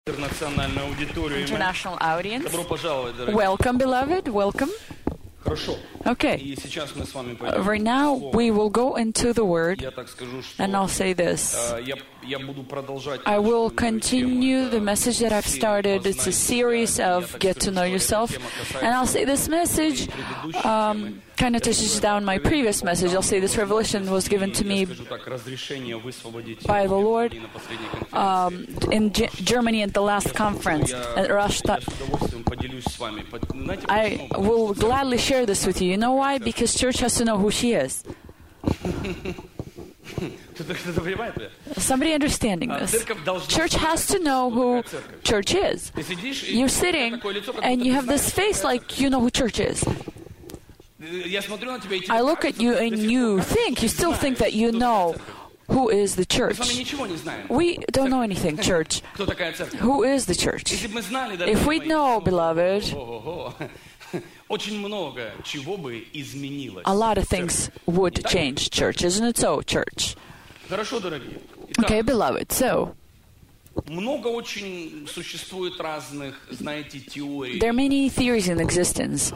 International audience. Добро пожаловать, дорогие. Welcome, beloved. Welcome. Хорошо. Okay. И сейчас мы с вами пойдем. Right now, we will go into the Word, Я так скажу, что and I'll say this. я буду продолжать. I will continue the message that I've started. It's a series of Get to Know Yourself. And I'll say this message kind of touches down my previous message. I'll say this revelation was given to me by the Lord in Germany at the last conference at Rastatt. I will gladly share this with you. You know why? Because church has to know who she is. Somebody understanding this. Church has to know who church is. You're sitting and you have this face like you know who church is. I look at you and you still think that you know who is the church. We don't know anything, church. Who is the church? If we know, beloved, a lot of things would change, church. Isn't it so, church? Okay, beloved, so there are many theories in existence.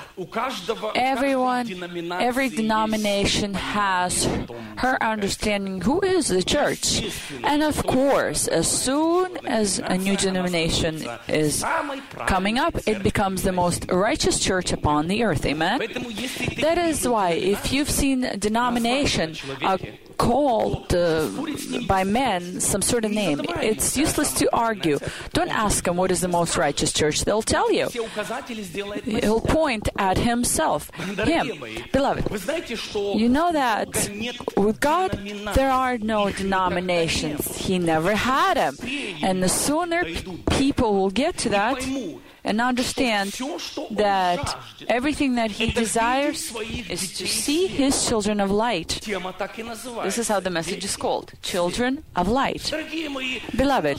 Every denomination has her understanding who is the church. And of course, as soon as a new denomination is coming up, it becomes the most righteous church upon the earth. Amen? That is why, if you've seen a denomination called by men some sort of name, it's useless to argue. Don't ask them what is the most righteous church. They'll tell you. He'll point at himself. Him. Beloved, you know that with God there are no denominations. He never had them. And the sooner people will get to that and understand that everything that He desires is to see His children of light. This is how the message is called, Children of Light. Beloved,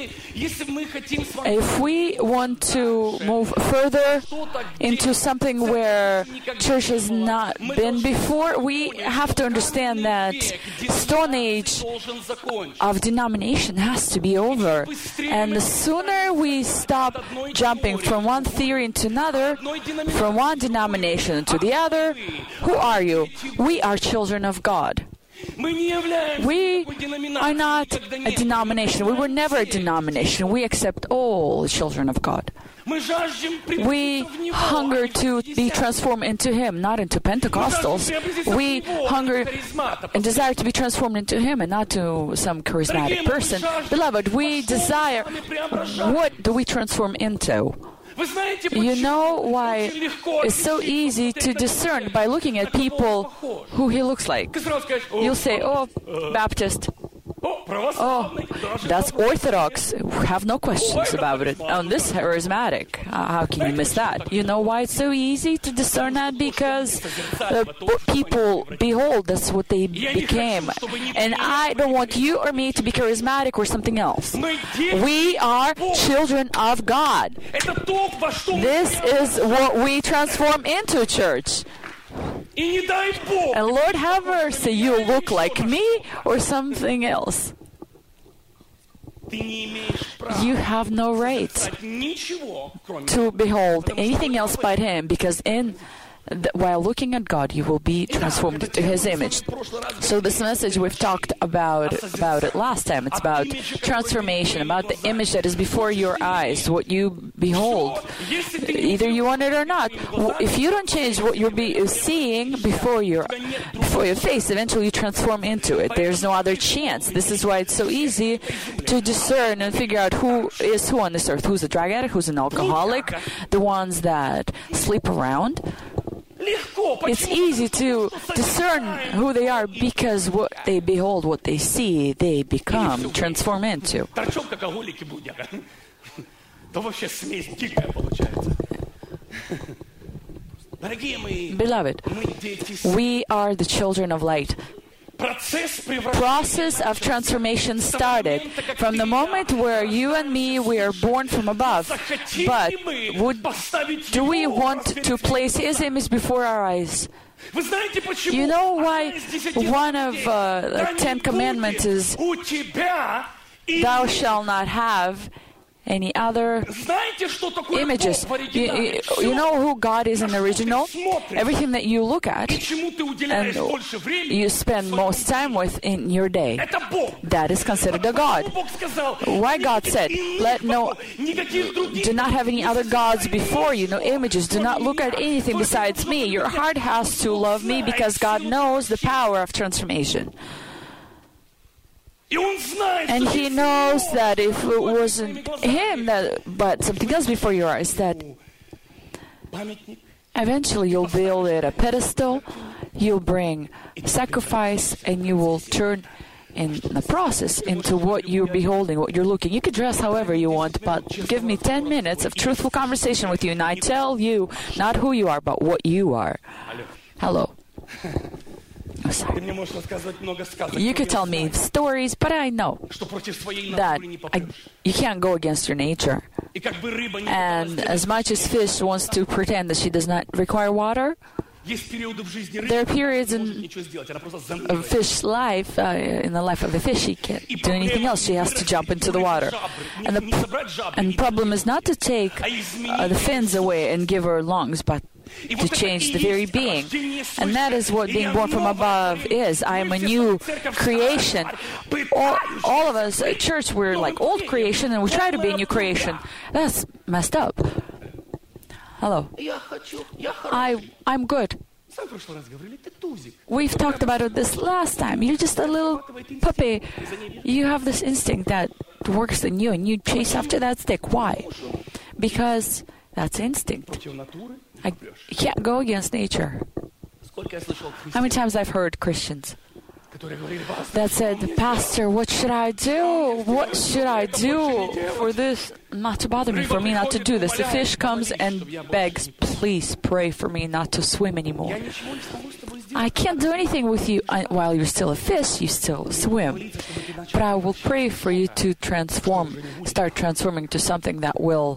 if we want to move further into something where church has not been before, we have to understand that Stone Age of denomination has to be over. And the sooner we stop jumping from one theory into another, from one denomination to the other, who are you? We are children of God. We are not a denomination. We were never a denomination. We accept all children of God. We hunger to be transformed into Him, not into Pentecostals. We hunger and desire to be transformed into Him and not to some charismatic person. Beloved, we desire, what do we transform into? You know why it's so easy to discern by looking at people who he looks like. You'll say, oh, Baptist. Oh, that's Orthodox. Have no questions about it. On this charismatic, how can you miss that? You know why it's so easy to discern that? Because people, behold, that's what they became. And I don't want you or me to be charismatic or something else. We are children of God. This is what we transform into, church. And Lord have mercy, you look like me or something else. You have no right to behold anything else but Him, because while looking at God, you will be transformed into His image. So this message, we've talked about it last time. It's about transformation, about the image that is before your eyes, what you behold. Either you want it or not. If you don't change what you're seeing before your face, eventually you transform into it. There's no other chance. This is why it's so easy to discern and figure out who is who on this earth. Who's a drug addict? Who's an alcoholic? The ones that sleep around. It's easy to discern who they are because what they behold, what they see, they become, transform into. Beloved, we are the children of light. Process of transformation started from the moment where you and me were born from above. But do we want to place His image before our eyes? You know why one of the 10 Commandments is, "Thou shalt not have," any other Знаете, что такое images. Бог в оригинале? You know who God is in the original? Everything that you look at И чему ты уделяешь and больше времени? you spend most time with in your day, Это Бог. that is considered a God. Бог сказал, Why God said, никаких других. do not have any other gods before you, no images, do not look at anything besides me. Your heart has to love me because God knows the power of transformation. И он знает, And что He knows that if it wasn't Him, but something else before your eyes, that памятник. eventually you'll build it a pedestal, you'll bring sacrifice, and you will turn in the process into what you're beholding, what you're looking. You can dress however you want, but give me 10 minutes of truthful conversation with you, and I tell you not who you are, but what you are. Hello. Oh, sorry. Ты мне можешь рассказывать много сказок. You could tell me stories, but I know Что против своей that натуры не попрешь. you can't go against your nature. И как бы рыба не And пыталась as much as fish wants to pretend that she does not require water, есть периоды в жизни рыбы, there are periods она не может in ничего сделать, она просто a замыливает. fish's life, in the life of a fish, she can't do anything else. She has to jump into the water. And the problem is not to take the fins away and give her lungs, but to change the very being. And that is what being born from above is. I am a new creation. All of us at church, we're like old creation, and we try to be a new creation. That's messed up. Hello. Я хороший. I'm good. Сам в прошлый раз говорили, ты тузик. We've talked about it this last time. You're just a little puppy. You have this instinct that works in you, and you chase after that stick. Why? Because that's instinct. Против натуры. You can't go against nature. Сколько я слышал How many times I've heard Christians которые говорили, «Пастор, that said, Pastor, what should I do? What should I do for this not to bother me, for me not to do this? The fish comes and begs, please pray for me not to swim anymore. я ничего не смогу с тобой сделать». I can't do anything with you. While you're still a fish, you still swim. But I will pray for you to start transforming to something that will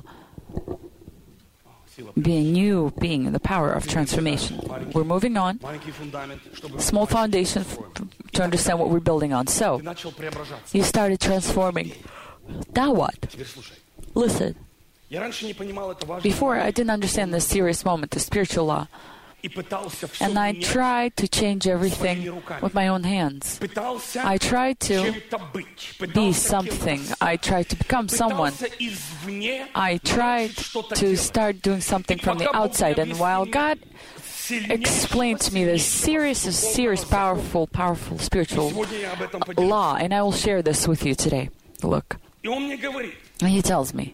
be a new being in the power of transformation. We're moving on. Маленький фундамент, чтобы Small foundation to understand what we're building on. So, ты начал преображаться. you started transforming. Now what? Теперь слушай. Listen. Я раньше не понимал это важно. Before, I didn't understand this serious moment, the spiritual law. И пытался все And I менять. tried to change everything with my own hands. Пытался I tried to чем-то быть. be Пытался something. I tried to become someone. Пытался извне I tried что-то to делать. start doing something from the outside. And while God explained to me this serious, powerful spiritual Сегодня я об этом поделюсь. law, and I will share this with you today. Look, И он мне говорит, and he tells me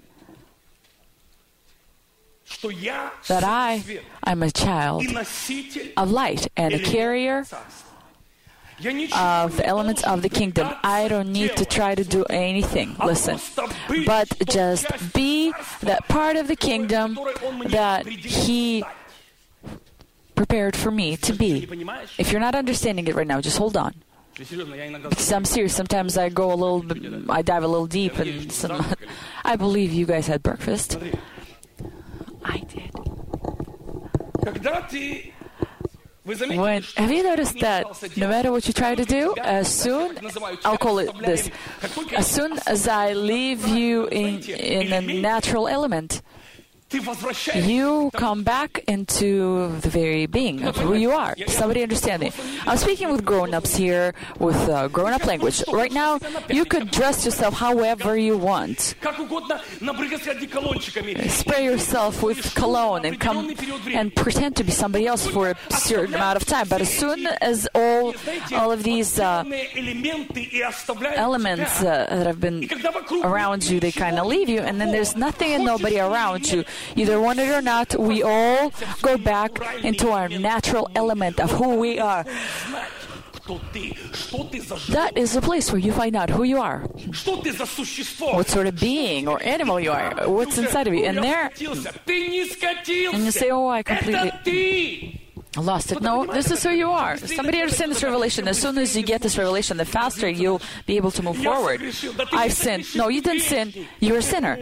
что я that свет I'm a child и носитель of light and a carrier царства. Я ничего of the elements of the kingdom. I don't need to try to do anything. Listen, but just be that part of the kingdom that He prepared for me to be. If you're not understanding it right now, just hold on. Серьезно, я иногда Because I'm serious. Sometimes I dive a little deep, and I believe you guys had breakfast. I did. когда ты вы заметили, Have you noticed that no matter what you try to do, as soon, I'll call it this, as soon as I leave you in a natural element, ты возвращаешься. you come back into the very being of who you are. Somebody understand me? I'm speaking with grown-ups here, with grown-up language. Right now, you could dress yourself however you want. Как угодно набрызгаться одеколончиками. Spray yourself with cologne and come and pretend to be somebody else for a certain amount of time. But as soon as all of these элементы и оставляют elements тебя. that have been И когда вокруг around you, they kind of leave you, and then there's nothing and nobody around you. Either want it or not, we all go back into our natural element of who we are. кто ты, что ты за животное, That is the place where you find out who you are, что ты за существо. what sort of being or animal you are, what's inside of you. And there, Ты не скатился. and you say, oh, I completely Это ты. lost it. No, this is who you are. Somebody understand this revelation. As soon as you get this revelation, the faster you'll be able to move forward. I've sinned. No, you didn't sin. You're a sinner.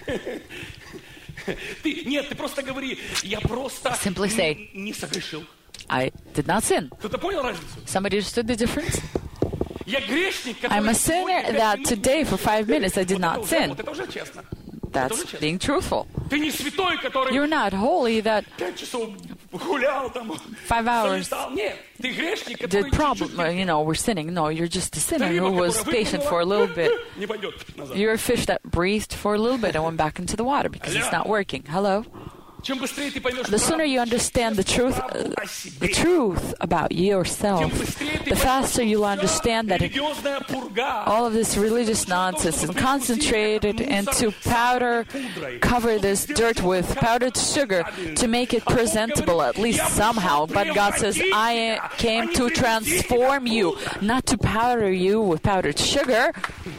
Нет, ты просто говори, я просто Simply say, не согрешил. I did not sin. Кто-то понял разницу? Somebody understood the difference? Я грешник, который I'm a сегодня sinner 5 that минут today for 5 minutes I did not sin. Вот это уже честно. That's being truthful. Ты не святой, который You're not holy that 5 часов гулял там, 5 hours залетал. Нет, ты грешник, который did problem, we're sinning. No, you're just a sinner who was patient for a little bit. не пойдет назад. You're a fish that breathed for a little bit and went back into the water because it's not working. Hello? Чем быстрее ты поймешь The sooner you understand the truth about yourself, the faster you'll understand that религиозная пурга all of this religious nonsense is concentrated into powder, cover this dirt with powdered sugar to make it presentable, at least somehow. But God says, I came to transform you, not to powder you with powdered sugar.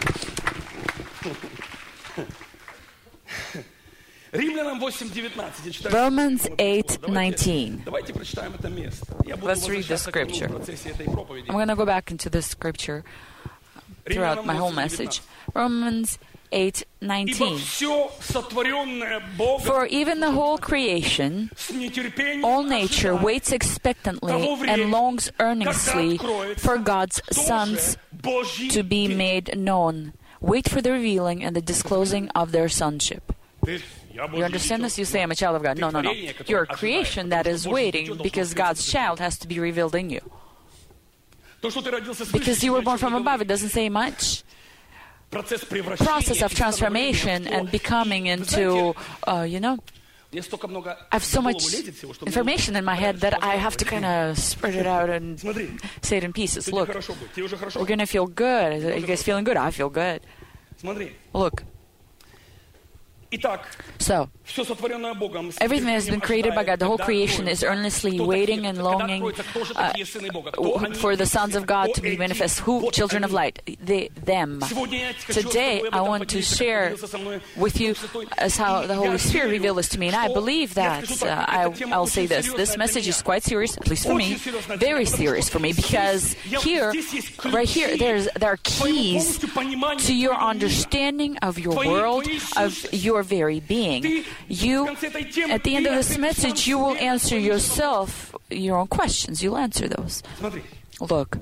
Римлянам 8:19. Я читаю. Romans 8:19. Давайте прочитаем это место. Я буду Let's read the возвращаться к нему scripture. в процессе этой проповеди. I'm going to go back into this scripture throughout my whole message. Romans Ибо 8:19. все сотворенное Богом For even the whole creation, с нетерпением all nature ожидает waits expectantly and longs earnestly for God's sons Божьи to be дети. made known. Wait for the revealing and the disclosing of their sonship. You understand this? You say, I'm a child of God. No, no, no. You're a creation that is waiting because God's child has to be revealed in you. То, что ты родился свыше, Because you were born ничего from не above, говорит. it doesn't say much. Процесс превращения Process of и transformation становления в and то. becoming И, вы знаете, into, мне столько много I have so в голову much лезет всего, что мне information in my head that I have to kind of spread it out and Смотри, say it in pieces. сегодня Look, хорошо будет. Тебе уже хорошо? we're going to feel good. Are you guys feeling good? I feel good. Смотри. Look, Итак, so все сотворенное Богом. с everything that has been created by God, the whole когда creation is откроется, earnestly кто waiting такие, and когда longing откроется, кто же такие сыны Бога, кто они, for the sons of God to be кто manifest. эти, Who? вот Children of они. light. Them. Сегодня я хочу Today, с тобой об I этом want to поделиться, как share поделился со мной with you Дух Святой. as how the И Holy я Spirit верю, revealed this to me. And I что, believe я that скажу так, эта тема I'll say очень this. серьезная This для message меня. is quite serious, at least for me. Очень серьезная для Very меня, потому serious что for me because здесь here, есть right here, ключи there are к твоему keys полностью пониманию to your твоего мира. understanding of your Твоей world, of сущности. your very being. Ты You, в конце этой темы, at the end ты of this ответишь message, сам you will себе на answer свои yourself your own questions. You'll answer those. Смотри, Look,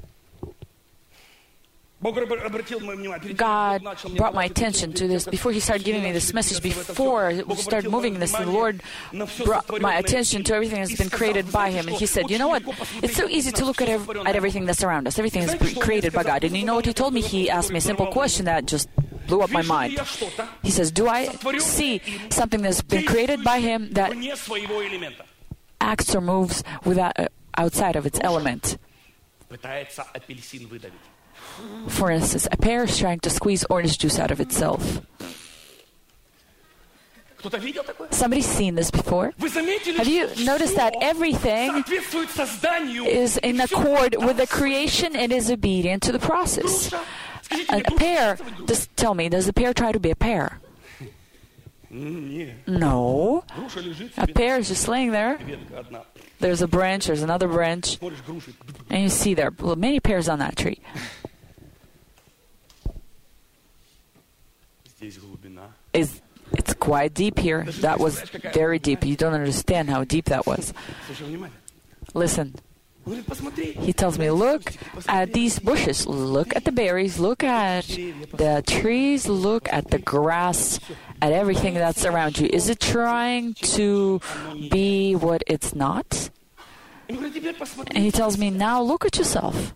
Бог обратил мое внимание. Перед тем, God как Бог начал мне brought my давать эту attention тему, to перед this. тем, как Before He started giving me this message, before we started moving this, the Lord brought my attention to everything that's been created by Him. And He said, you know what? It's so easy to look at everything that's around us. Everything is created by God. And you know what He told me? He asked me a simple question that just blew up my mind. He says, do I see something that's been created by Him that вне своего элемента. acts or moves without, outside of its element? Пытается апельсин выдавить. For instance, a pear is trying to squeeze orange juice out of itself. Кто-то видел такое? Somebody's seen this before? Вы заметили, Have you что noticed that всё everything соответствует созданию? is in accord with the creation and is obedient to the process? Груша. Скажите A мне, груша pear, соответствует груше? just tell me, does the pear try to be a pear? Нет. No. Груша лежит A себе, pear is just laying there. ветка одна. There's a branch, there's another branch, Смотришь, груши. and you see there are many pears on that tree. Здесь глубина. It's quite deep here. That was very deep. You don't understand how deep that was. Слушай внимательно. Listen, Он говорит, посмотри. he tells me, look at these bushes, look at the berries, look at the trees, look at the grass, at everything that's around you. Is it trying to be what it's not? Он говорит, теперь посмотри. And he tells me, now look at yourself.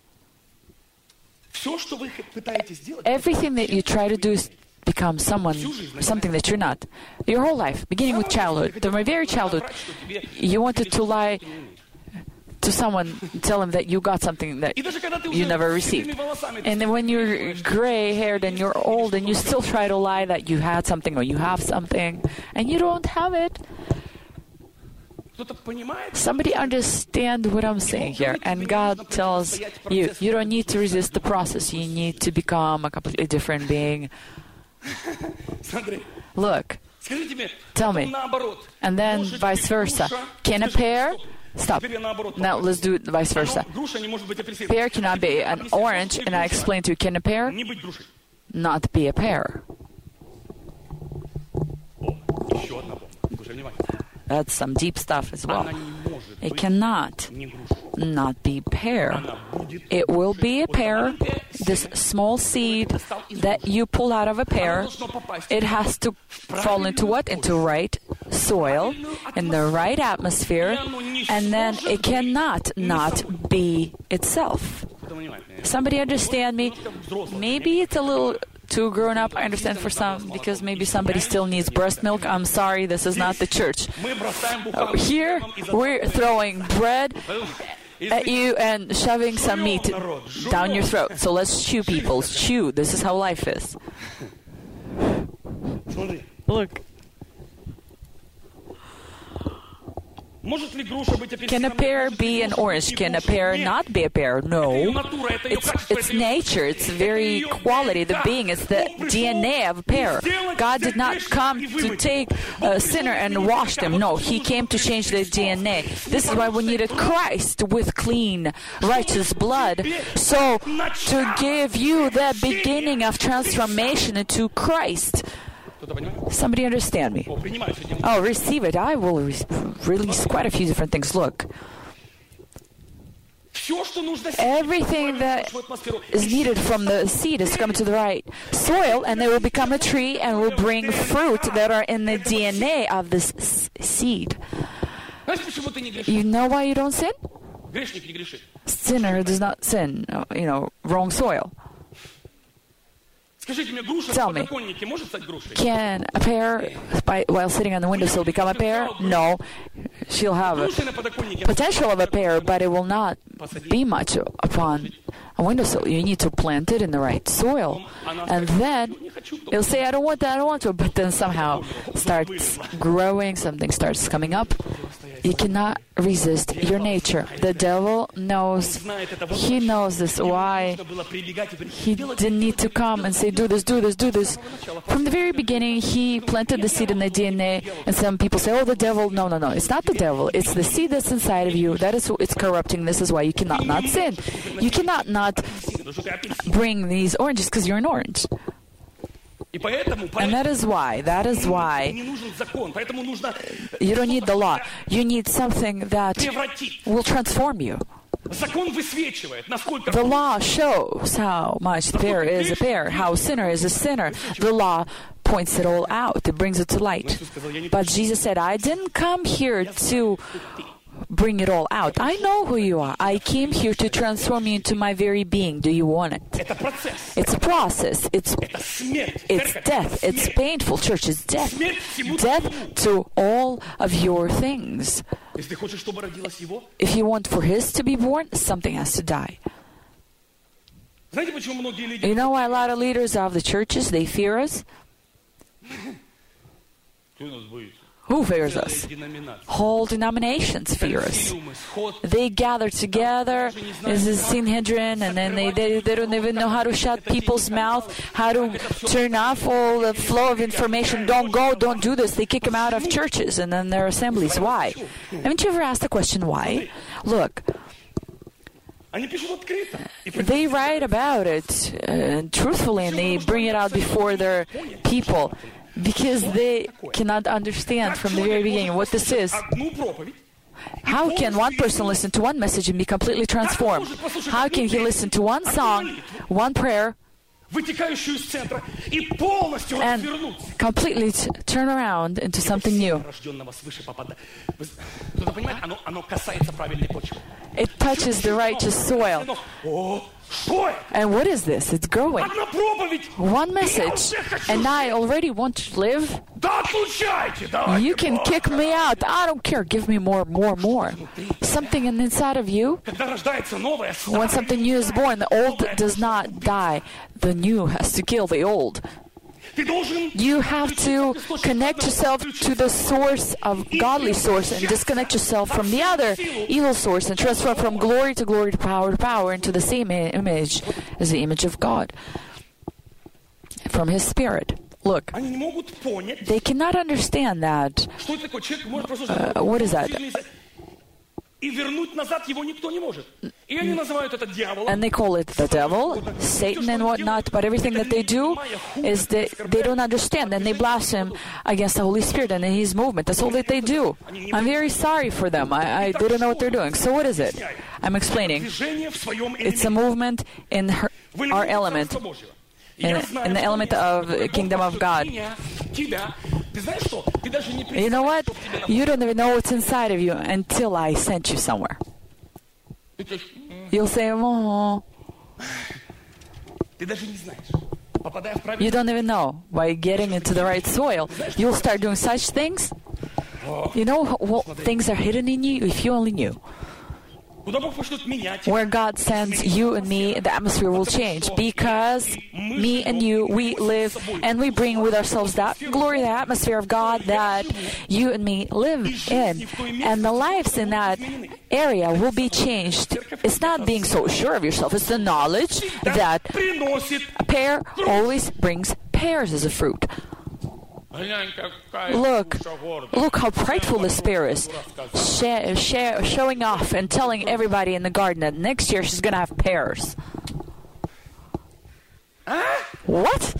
Все, что вы пытаетесь сделать, Everything that you try to do is become something that you're not. Your whole life, beginning with childhood, from my very childhood, you wanted to lie to someone, tell him that you got something that и даже когда ты you уже never с received. седыми волосами, And then when you're gray-haired and you're old and you still try to lie that you had something or you have something and you don't have it, кто-то понимает, somebody understand what I'm saying here. And God tells you, you don't need to resist the process. You need to become a completely different being. смотри, Look, скажите мне, Tell потом me. наоборот. and then Может vice быть, versa. груша- Can a Скажи, pear? стоп. Stop. Теперь я наоборот Now попробую. let's do it vice versa. Ну, груша не может быть апельсином. Pear cannot be an orange, and I explained to you, can a pear Не быть грушей. not be a pear? О, еще одна бомба. Слушай внимательно. That's some deep stuff as well. Она не может It быть cannot не грушей. not be pear. It will be a pear. This small seed that you pull out of a pear, it has to fall into what? Into right soil, in the right atmosphere, and then it cannot not be itself. Somebody understand me? Maybe it's a little too grown up, I understand for some, because maybe somebody still needs breast milk. I'm sorry, this is not the church. Here, we're throwing bread at you and shoving some meat down your throat. So let's chew, people. Chew. This is how life is. Look. Can a pear be an orange? Can a pear not be a pear? No. It's nature. It's very quality. The being. It's the DNA of a pear. God did not come to take a sinner and wash them. No, He came to change the DNA. This is why we needed Christ with clean, righteous blood. So, to give you the beginning of transformation into Christ. Somebody understand me? Oh, receive it. I will release quite a few different things. Look. Everything that is needed from the seed is coming to the right soil, and they will become a tree and will bring fruit that are in the DNA of this seed. You know why you don't sin? Sinner does not sin. Wrong soil. Tell me, can a pear, while sitting on the windowsill, become a pear? No. She'll have a potential of a pear, but it will not be much upon a windowsill. You need to plant it in the right soil. And then it'll say, I don't want to, but then somehow starts growing, something starts coming up. You cannot resist your nature. The devil knows. He knows this. Why? He didn't need to come and say, do this, do this, do this. From the very beginning, he planted the seed in the DNA. And some people say, oh, the devil. No. It's not the devil. It's the seed that's inside of you. It's corrupting. This is why you cannot not sin. You cannot not bring these oranges because you're an orange. And that is why you don't need the law. You need something that will transform you. The law shows how much the pear is a pear, how sinner is a sinner. The law points it all out. It brings it to light. But Jesus said, I didn't come here to bring it all out. I know who you are. I came here to transform you into my very being. Do you want it? It's a process. It's death. It's painful. Church is death. Death to all of your things. If you want for His to be born, something has to die. You know why a lot of leaders of the churches, they fear us? Who fears us? Whole denominations fear us. They gather together as a Sanhedrin, and then they don't even know how to shut people's mouth, how to turn off all the flow of information. Don't go, don't do this. They kick them out of churches and then their assemblies. Why? Haven't you ever asked the question why? Look. They write about it truthfully, and they bring it out before their people. Because they cannot understand from the very beginning what this is. How can one person listen to one message and be completely transformed? How can he listen to one song, one prayer, and completely turn around into something new? It touches the righteous soil. And what is this? It's growing. One message, and I already want to live. You can kick me out. I don't care. Give me more. Something inside of you. When something new is born, the old does not die. The new has to kill the old. You have to connect yourself to the source of godly source and disconnect yourself from the other evil source and transfer from glory to power into the same image as the image of God from His Spirit. Look, they cannot understand that. What is that? And they call it the devil, Satan and whatnot, but everything that they do is they don't understand, and they blaspheme against the Holy Spirit and His movement. That's all that they do. I'm very sorry for them. They don't know what they're doing. So what is it? I'm explaining. Движение в своем It's a элементе. movement in Вы our любите element, Царство Божьего. in the element of kingdom of God. Тебя. Ты знаешь что? Ты даже не You know what? представляешь, что в тебе You don't even know what's inside of you until I sent you somewhere. You'll say, oh, Ты даже не знаешь. Попадая в правильный... you don't even know. By getting into the right soil, you'll start doing such things. You know what things are hidden in you if you only knew. Куда Бог пошлет меня, тебя, Where God sends you and me, the atmosphere will change because me and you, we live and we bring with ourselves that glory, the atmosphere of God that you and me live in. And the lives in that area will be changed. It's not being so sure of yourself, it's the knowledge that приносит. a pear always brings pears as a fruit. Look how prideful this pear is, showing off and telling everybody in the garden that next year she's going to have pears. What?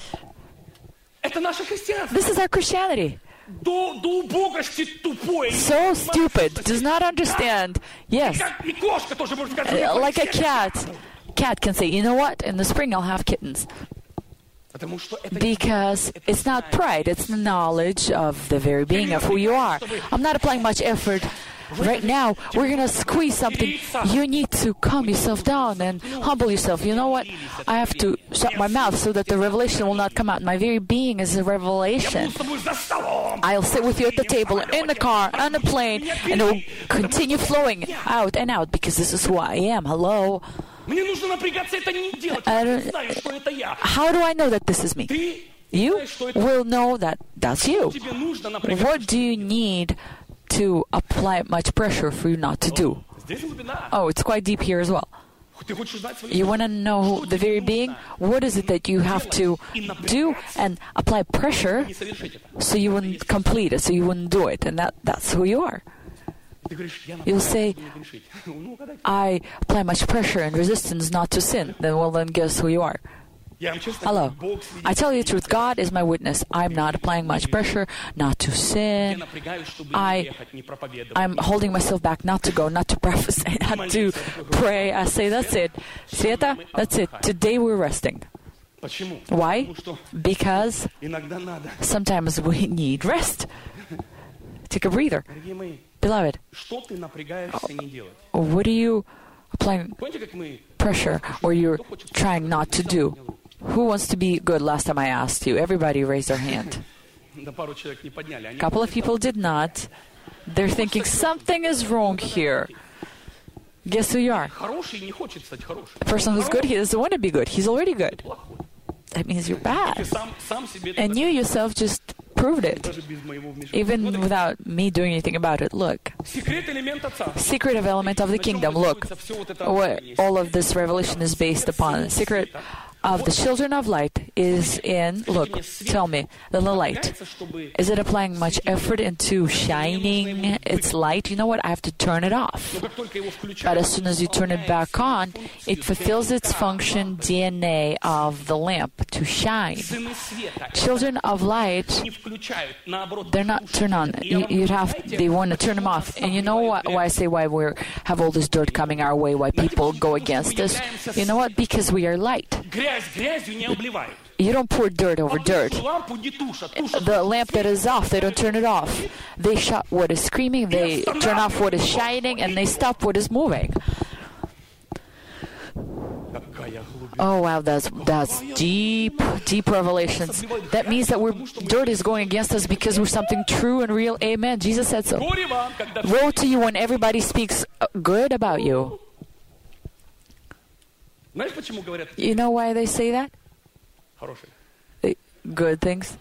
Это наше христианство. This is our Christianity. До убогости тупой. So stupid, does not understand. Yes, И кошка тоже может сказать. like a cat. Cat can say, you know what? In the spring I'll have kittens. Потому что это Because it's not pride, it's the knowledge of the very being of who you are. I'm not applying much effort. Right now, we're going to squeeze something. You need to calm yourself down and humble yourself. You know what? I have to shut my mouth so that the revelation will not come out. My very being is a revelation. с тобой за столом. I'll sit with you at the table, in the car, on the plane, and it will continue flowing out and out because this is who I am. Hello? Мне нужно напрягаться это не делать. I Я don't- знаю, что это я. How do I know that this is me? Ты You знаешь, что это will know that that's you. тебе нужно напрягаться. What do you need to apply much pressure for you not to do? Здесь глубина. Oh, it's quite deep here as well. Ты хочешь знать свои... You want to know the very being? What is it that you have to do and apply pressure Не совершить это. so you wouldn't complete it, so you wouldn't do it? And that's who you are. Ты говоришь, я You'll say, не грешить. Ну, когда... I apply much pressure and resistance not to sin. Then guess who you are. Я вам честно Hello. говорю, Бог свидетель. I tell you the truth, God is my witness. I'm not applying much pressure not to Я sin. напрягаюсь, чтобы I- не ехать, не проповедовать. I'm holding myself back not to go, not to prophesy, not to pray. I say, that's it. Sveta, that's it. Today we're resting. Почему? Why? Потому что Because иногда надо. sometimes we need rest. Take a breather. Дорогие мои, Beloved, что ты напрягаешься не делать? what are you applying Помните, как мы... pressure or you're trying not to do? Who wants to be good? Last time I asked you. Everybody raised their hand. Да пару человек не подняли. Они A couple of people did not. They're thinking something is wrong here. Guess who you are? хороший не хочет стать хорошим. The person who's good, he doesn't want to be good. He's already good. Плохой. That means you're Ты bad. сам себе это And you yourself just proved it, даже без моего вмешательства. even Смотри, without me doing anything about it. Look, секрет элемента царства. secret of element of the kingdom. Look, what all of this revelation is based upon. The secret of the children of light is in, look, tell me, the light. Чтобы Is it applying much effort into shining its light? You know what? I have to turn it off. как только его But включают, as soon as you turn it back on, it fulfills its function DNA of the lamp to shine. сыны света Children of light, не включают, наоборот, they're not turned on. They want to turn them off. And you know why I say why we have all this dirt coming our way, why people go against us? You know what? Because we are light. грязь грязью не обливают. You don't pour dirt over dirt. Лампу не тушат, тушат. The lamp that is off, they don't turn it off. They shut what is screaming, they turn off what is shining, and they stop what is moving. Какая глубина. Oh wow, that's deep revelations. That means that dirt is going against us because we're something true and real. Amen. Jesus said so. Горе вам, когда Woe to you when everybody speaks good about you. Знаешь, почему говорят You know why they say that? хорошие? Good things.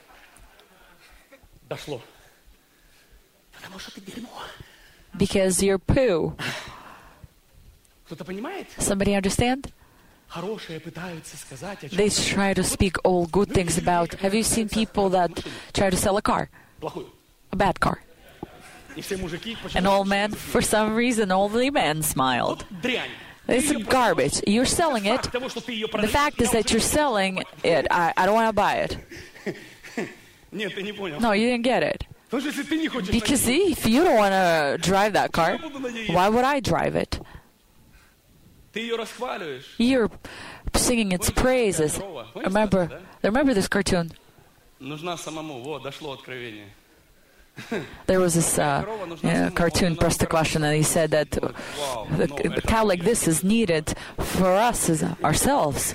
Дошло. Потому что ты дерьмо. Because you're poo. Кто-то понимает? Somebody understand? Хорошие пытаются сказать, о чем They try to speak all good things about. Have you seen people that try to sell a car? плохую. A bad car. И все мужики почему An old man, for some reason, all the men smiled. дрянь. It's garbage. You're selling it. Факт того, что ты ее The продаешь, fact is that you're selling it. I don't want to buy it. Нет, ты не понял. No, you didn't get it. Потому что если ты не хочешь, Because see, if you don't want to drive that car, why would I drive it? Ты ее расхваливаешь. You're singing its praises. Remember this cartoon? Нужна самому. Вот, дошло откровение. There was this cartoon, Prostokvashin, and he said that the cow like this is needed for us as ourselves.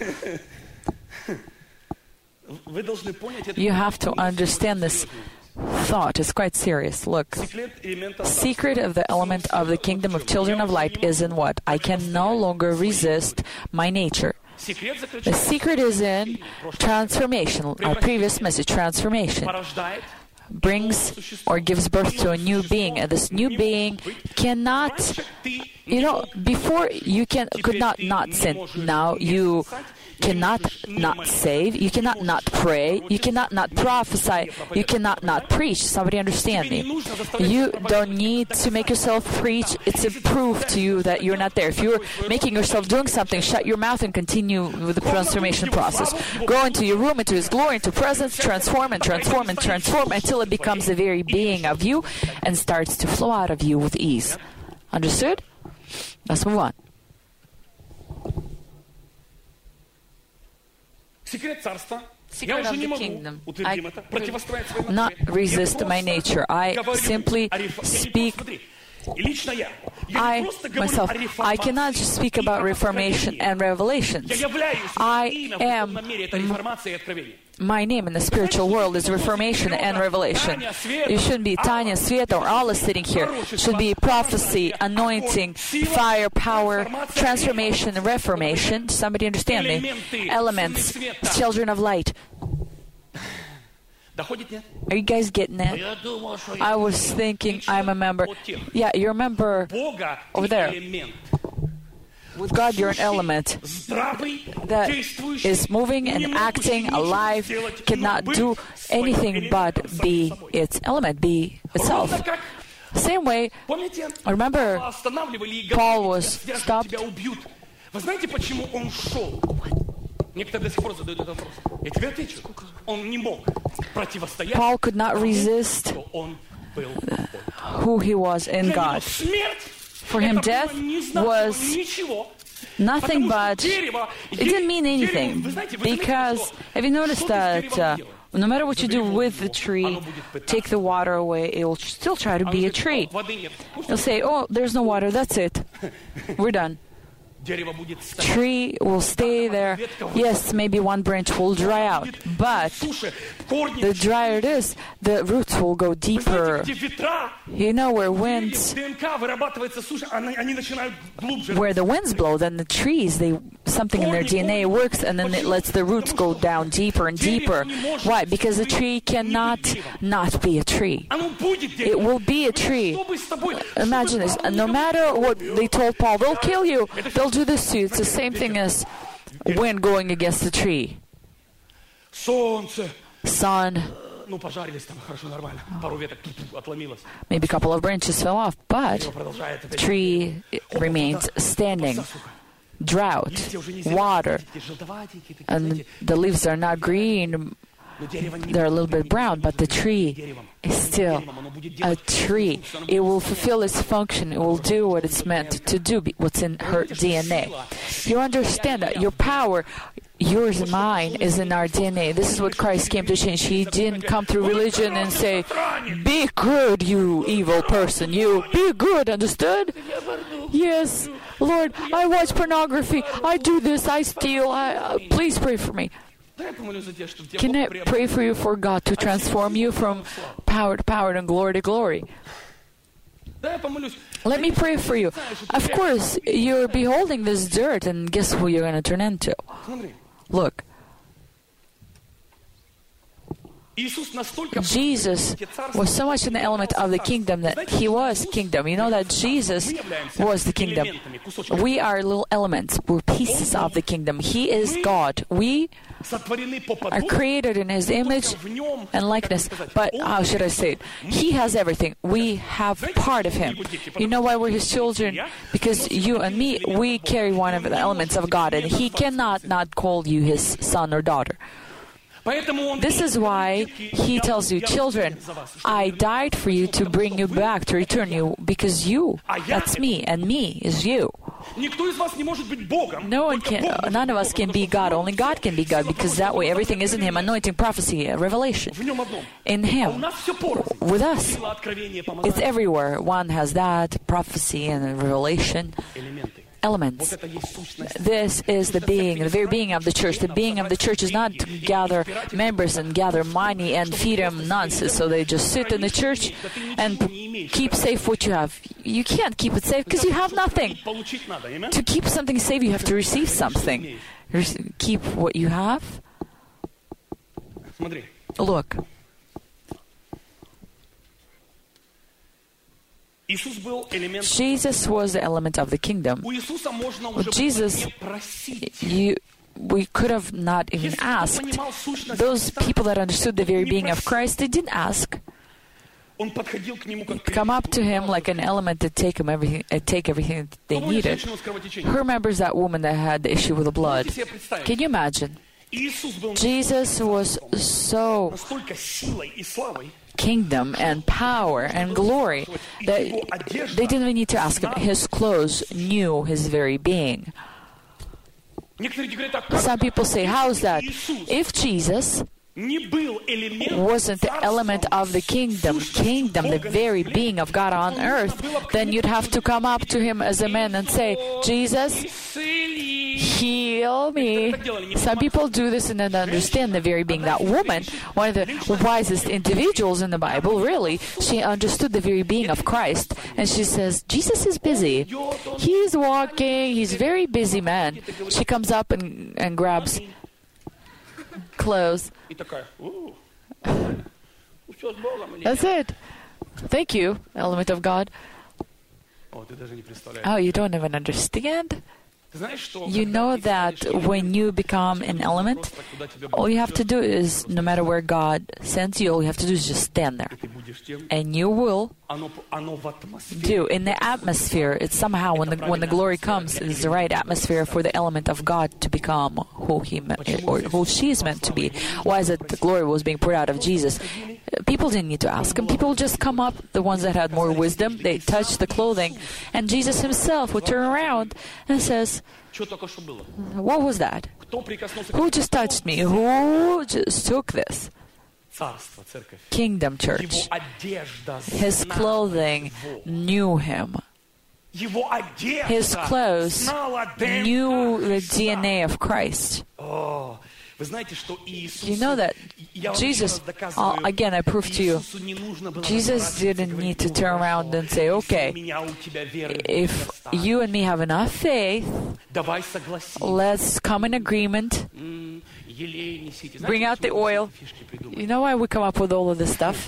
You have to understand this thought. It's quite serious. Look, secret of the element of the kingdom of children of light is in what? I can no longer resist my nature. The secret is in transformation. Our previous message, transformation, brings or gives birth to a new being, and this new being cannot, before you could not sin. Now you cannot not save, you cannot not pray, you cannot not prophesy, you cannot not preach. Somebody understand me. You don't need to make yourself preach. It's a proof to you that you're not there. If you're making yourself doing something, shut your mouth and continue with the transformation process. Go into your room, into His glory, into presence, transform and transform and transform until it becomes the very being of you and starts to flow out of you with ease. Understood? Let's move on. Secret of the kingdom. I not resist my nature. I simply speak. I myself, I cannot just speak about Reformation and Revelations. I am. My name in the spiritual world is Reformation and Revelation. It shouldn't be Tanya, Sveta, or Allah sitting here. It should be prophecy, anointing, fire, power, transformation, reformation. Somebody understand me? Elements, children of light. Are you guys getting that? I was thinking I'm a member. Yeah, you're a member over there. With God, you're an element that is moving and acting, alive, cannot do anything but be its element, be itself. Same way, remember, Paul was stopped. Paul could not resist who he was in God. For him, death was nothing but, it didn't mean anything. Because, have you noticed that no matter what you do with the tree, take the water away, it will still try to be a tree. It'll say, oh, there's no water, that's it. We're done. Tree will stay there. Yes, maybe one branch will dry out, but the drier it is, the roots will go deeper. You know, where the winds blow, then the trees, something in their DNA works, and then it lets the roots go down deeper and deeper. Why? Because the tree cannot not be a tree. It will be a tree. Imagine this. No matter what they told Paul, they'll kill you. They'll do this to you. It's the same thing as wind going against the tree. Sun. Maybe a couple of branches fell off, but the tree remains standing. Drought, water, and the leaves are not green. They're a little bit brown, but the tree is still a tree. It will fulfill its function. It will do what it's meant to do, what's in her DNA. You understand that your power, yours and mine, is in our DNA. This is what Christ came to change. He didn't come through religion and say, be good, you evil person. You be good, understood? Yes, Lord, I watch pornography. I do this. I steal. Please pray for me. Can I pray for you for God to transform you from power to power and glory to glory? Let me pray for you. Of course, you're beholding this dirt, and guess who you're going to turn into? Look. Jesus was so much in the element of the kingdom that He was kingdom. You know that Jesus was the kingdom. We are little elements. We're pieces of the kingdom. He is God. We are created in His image and likeness. But how should I say it? He has everything. We have part of Him. You know why we're His children? Because you and me, we carry one of the elements of God, and He cannot not call you His son or daughter. This is why He tells you, children, I died for you to bring you back, to return you, because you, that's me, and me is you. Никто из вас не может быть Богом. None of us can be God. Only God can be God, because that way everything is in Him. Anointing, prophecy, revelation. В нем одном. In А у Him. нас все порознь. With us, Сила, откровение, it's помазание. everywhere. One has that, prophecy and revelation. Элементы. Elements. Вот это есть сущность. This is the being, the very being of the church. The being of the church is not to gather members and gather money and feed them nonsense. So they just sit in the church and keep safe what you have. You can't keep it safe because you have nothing. Получить надо. Amen? To keep something safe, you have to receive something. Keep what you have. Смотри. Look, Иисус был элемент. Jesus was the element of the kingdom. У Иисуса можно уже Jesus, не просить. We could have not even Если кто asked. понимал сущность Those Христа, people that understood the very не being of просил. Christ, they didn't ask. Он подходил к нему как Come up to him like an element to take everything that they Кто помнит needed. женщину с кровотечением? Who remembers that woman that had the issue with the blood? Можете себе представить? Can you imagine? Иисус был Jesus was so настолько силой и славой, kingdom and power and glory that they didn't even need to ask him. His clothes knew his very being. некоторые говорят, а как Some people say, how is that? If Jesus не был элемент wasn't the element of the kingdom, the very being of God on earth, then you'd have to come up to him as a man and say, Jesus, heal me. Some people do this and don't understand the very being. That woman, one of the wisest individuals in the Bible, really, she understood the very being of Christ. And she says, Jesus is busy. He's walking. He's a very busy man. She comes up and grabs clothes. И такая, все с Богом. That's it. Thank you, element of God. О, ты даже не представляешь. Oh, you don't even understand? Ты знаешь, что You know that when you become an element, all you have to do is, no matter where God sends you, all you have to do is just stand there. ты будешь тем, And you will оно в атмосфере. do. In the atmosphere, it's somehow when the glory comes, it's the right atmosphere for the element of God to become who he meant, or who she is meant to be. Why is it the glory was being poured out of Jesus? People didn't need to ask him. People just come up, the ones that had more wisdom, they touch the clothing, and Jesus himself would turn around and says, Что только что было? what was that? Кто прикоснулся к Who just touched me? Who just took this? царству, церковь? Kingdom Его Church. одежда His знала clothing его. knew him. Его одежда His clothes знала ДНК knew the Христа. DNA of Christ. О, вы знаете, что Иисус... You know that Я вам Jesus, еще раз доказываю, again I prove to you, Иисусу не нужно было Jesus разворачиваться и didn't говорить, need to turn around and say, «Если okay, у меня, у тебя веры if недостаточно, you and me have enough faith, давай согласись. let's come in agreement, Елей несите». bring Знаете, out the почему мы oil. эти фишки придумали? You know why we come up with all of this stuff?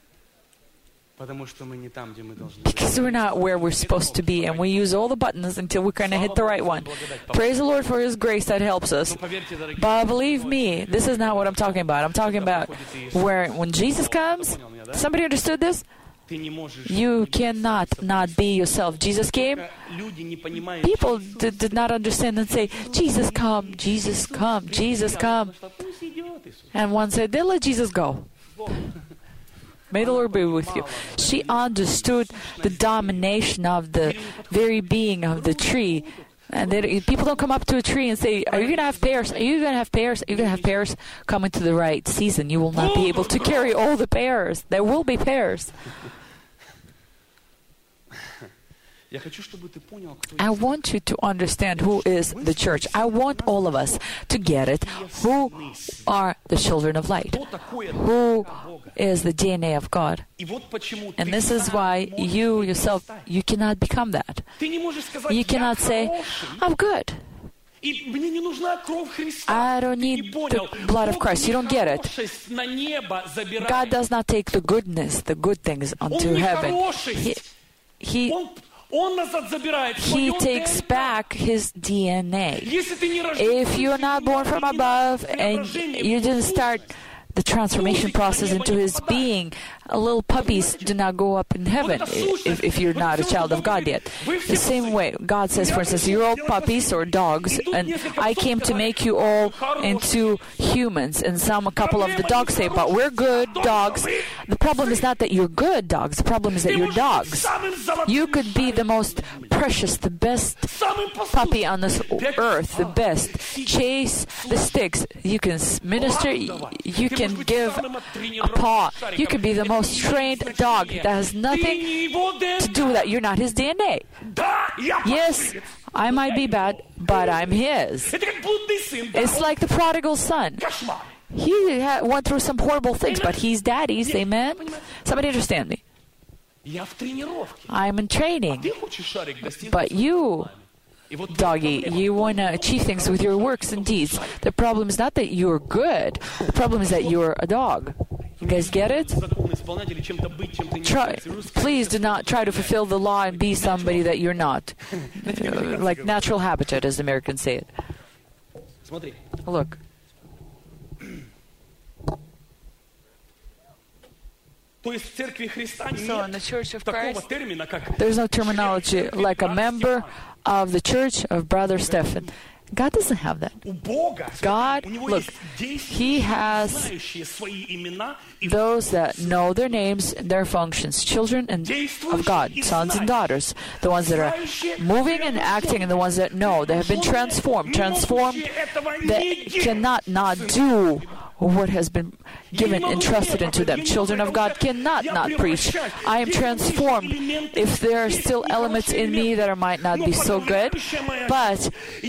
Потому что мы не там, где мы должны быть. Because we're not where we're supposed to be, and we use all the buttons until we kind of hit the right one. Praise the Lord for His grace that helps us. Но поверьте, дорогие, But believe me, this is not what I'm talking about. I'm talking about where when Jesus comes, somebody understood this? ты не можешь... You cannot not be yourself. Jesus came, Люди не понимают, people did not understand and say, Jesus come, Jesus come, Jesus come. что пусть идет Иисус. And one said, then let Jesus go. May the Lord be with you. She understood the domination of the very being of the tree. And people don't come up to a tree and say, are you going to have pears? Are you going to have pears? Are you going to have pears? Come into the right season. You will not be able to carry all the pears. There will be pears. Я хочу, чтобы ты понял, кто I want you to understand who is the church. I want all of us to get it. Who are the children of light? кто такое Who Бога. is the DNA of God? И вот почему And ты this is сам why можешь you не yourself, стать. you cannot become that. Ты не можешь сказать, You я cannot say, хороший, I'm good. и мне не нужна кровь Христа. I don't Ты не need понял. the blood of Бог Christ. You don't get it. нехорошесть на небо забирает. God does not take the goodness, the good things onto Он heaven. нехороший. He Он назад забирает. He Своё takes ДНК. back His DNA. Если ты не рожден If you're not born from above and you didn't start the transformation process into his being. Little puppies do not go up in heaven if you're not a child of God yet. The same way, God says, for instance, you're all puppies or dogs, and I came to make you all into humans. And a couple of the dogs say, but we're good dogs. The problem is not that you're good dogs. The problem is that you're dogs. You could be the most precious, the best puppy on this earth, the best. Chase the sticks. You can minister. You can give a paw. You can be the most trained dog that has nothing to do with that. You're not his DNA. Yes, I might be bad, but I'm his. It's like the prodigal son. He went through some horrible things, but he's daddy's. Amen? Somebody understand me? I'm in training. But you, doggy, you want to achieve things with your works and deeds. The problem is not that you're good. The problem is that you're a dog. You guys get it? Please do not try to fulfill the law and be somebody that you're not. Like natural habitat, as Americans say it. Look. So in the Church of Christ, there's no terminology like a member of the Church of Brother Stephen. God doesn't have that. God, look, He has those that know their names and their functions, children of God, sons and daughters, the ones that are moving and acting and the ones that know. They have been transformed, that cannot not do what has been given, entrusted into them. Children of God cannot not preach. I am transformed. If there are still elements in me that might not be so good, but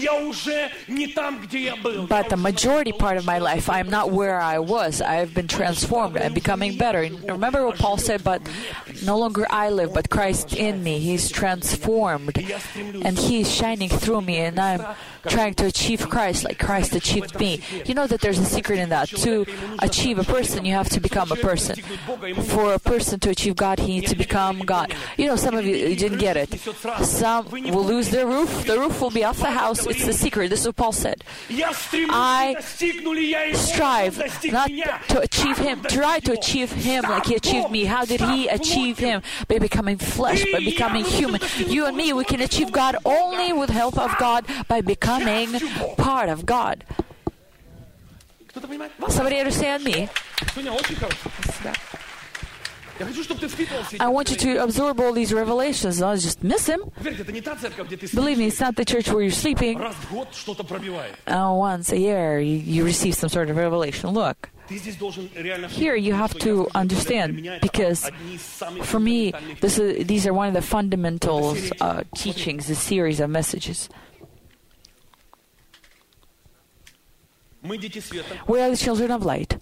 the majority part of my life, I am not where I was. I have been transformed. I'm becoming better. And remember what Paul said, but no longer I live, but Christ in me. He's transformed. And He's shining through me, and I'm trying to achieve Christ like Christ achieved me. You know that there's a secret in that. To achieve a person, you have to become a person. For a person to achieve God, he needs to become God. You know, some of you didn't get it. Some will lose their roof. The roof will be off the house. It's the secret. This is what Paul said. I strive not to achieve Him. Try to achieve Him like He achieved me. How did He achieve Him? By becoming flesh, by becoming human. You and me, we can achieve God only with the help of God by becoming part of God. Somebody understand me? I want you to absorb all these revelations, not just miss them. Believe me, it's not the church where you're sleeping. Once a year, you receive some sort of revelation. Look, here you have to understand, because for me, these are one of the fundamental teachings, a series of messages. We are the children of light.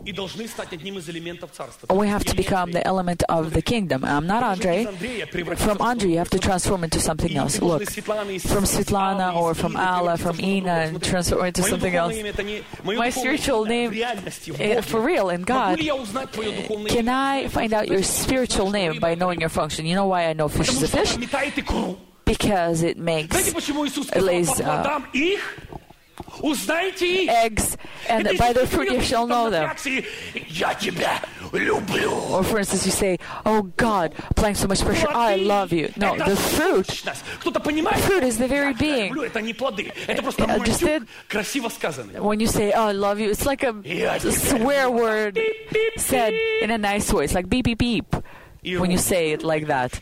We have to become the element of the kingdom. I'm not Andre. From Andre, you have to transform into something else. Look, from Svetlana or from Alla, from Ina, and transform into something else. My spiritual name, for real, in God. Can I find out your spiritual name by knowing your function? You know why I know fish is a fish? Because it lays eggs, and by their fruit you shall know them. Or for instance, you say, oh God, applying so much pressure, I love you. No, the fruit is the very being. Understand? When you say, oh, I love you, it's like a swear word said in a nice way. It's like beep, beep, beep when you say it like that.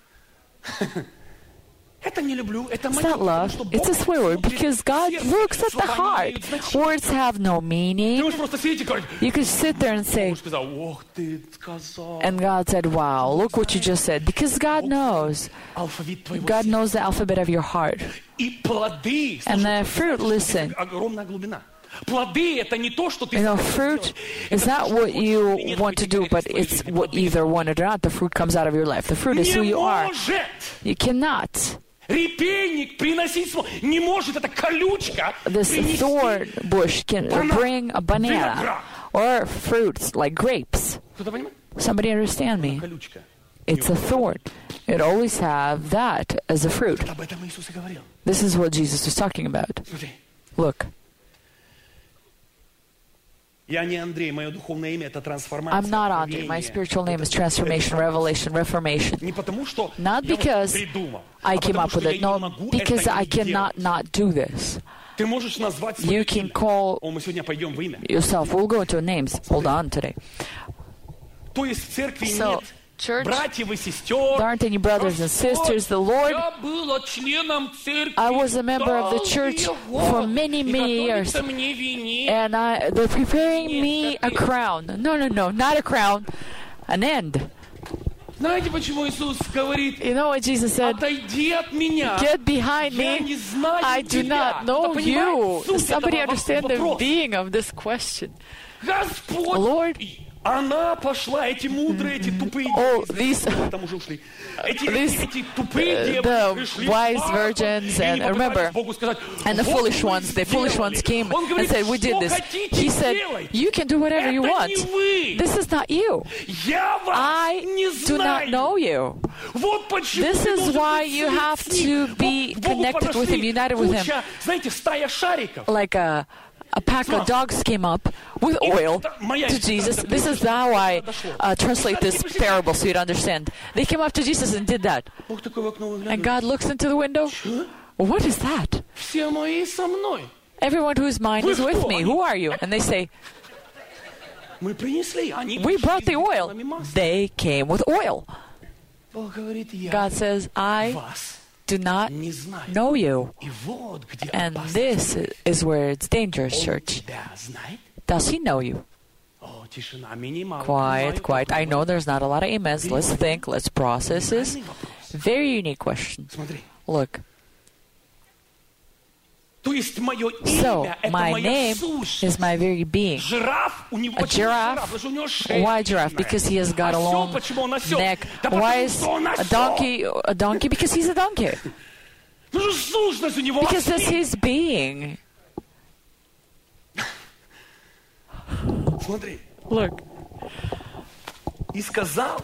It's not love, it's a swear word, because God looks at the heart. Words have no meaning. You can sit there and say, and God said, wow, look what you just said, because God knows. God knows the alphabet of your heart. And the fruit, listen. You know, fruit is not what you want to do, but it's what you either want it or not. The fruit comes out of your life. The fruit is who you are. You cannot. This thorn bush can bring a banana or fruits like grapes. Somebody understand me? It's a thorn. It always have that as a fruit. This is what Jesus was talking about. Look. Я не Андрей, мое духовное имя это трансформация. I'm not Andre. My spiritual name is transformation, revelation, reformation. Не потому, что Not я because придумал, I а came потому, up что with я it. не No, могу because это I не делать. cannot not do this. Ты можешь назвать You свое can имя. call О, мы сегодня пойдем в имя. yourself. We'll go into names. Hold on today. То есть в церкви So, нет church, братьев и there сестер. aren't any brothers and sisters. The Lord, Я была членом церкви I was a member of the church for many, many years. Мне вине. And they're preparing me a crown. No, not a crown. An end. Знаете, почему Иисус говорит: You know what Jesus said? отойди от меня. Get behind Я не me. знаю I do тебя. not know Кто-то понимает you. суть Somebody этого understand the вопроса? being of this question. Господь, Lord, она пошла, эти мудрые, эти тупые oh, девы, these там уже ушли. Эти these, тупые девы the пришли wise к Папе, virgins, и and не попытались remember, Богу сказать: and the «Вот foolish мы ones, the foolish сделали». ones came Он and говорит: said, we did «Что this. хотите, He said, делайте. you can do whatever you Это want. не вы. This is not you. Я вас I не do not знаю. know you. Вот почему This ты is должен why быть you have с ним. to be Вот к Богу connected with Him, подошли united with Him. куча, знаете, стая шариков. Like a pack of dogs came up with oil to Jesus. This is how I translate this parable so you'd understand. They came up to Jesus and did that. Бог такой в окно And выглядывает. God looks into the window. What is that? Все мои со мной. Everyone whose mind is with me. Who are you? And they say, Мы принесли. Они we brought the oil. They came with oil. Бог говорит: я God says, I вас do not не знаю. know you. И вот где And опасность. this is where it's dangerous, Он church. тебя знает? Does He know you? О, тишина, минимал. Quiet, quiet. I know there's not a lot of amens. Let's think. Let's process this. Very unique question. Смотри. Look, То есть мое so имя, это my моя name сущность. is my very being. Жираф, у него A почему giraffe? жираф? Потому что у него шея Why giraffe? длинная. Because he has got a Осел, long почему он осел? neck. Да Why потому is что он a осел. donkey? Because he's a donkey. Потому что сущность у него Because that's осел. his being. Смотри. Look, И сказал,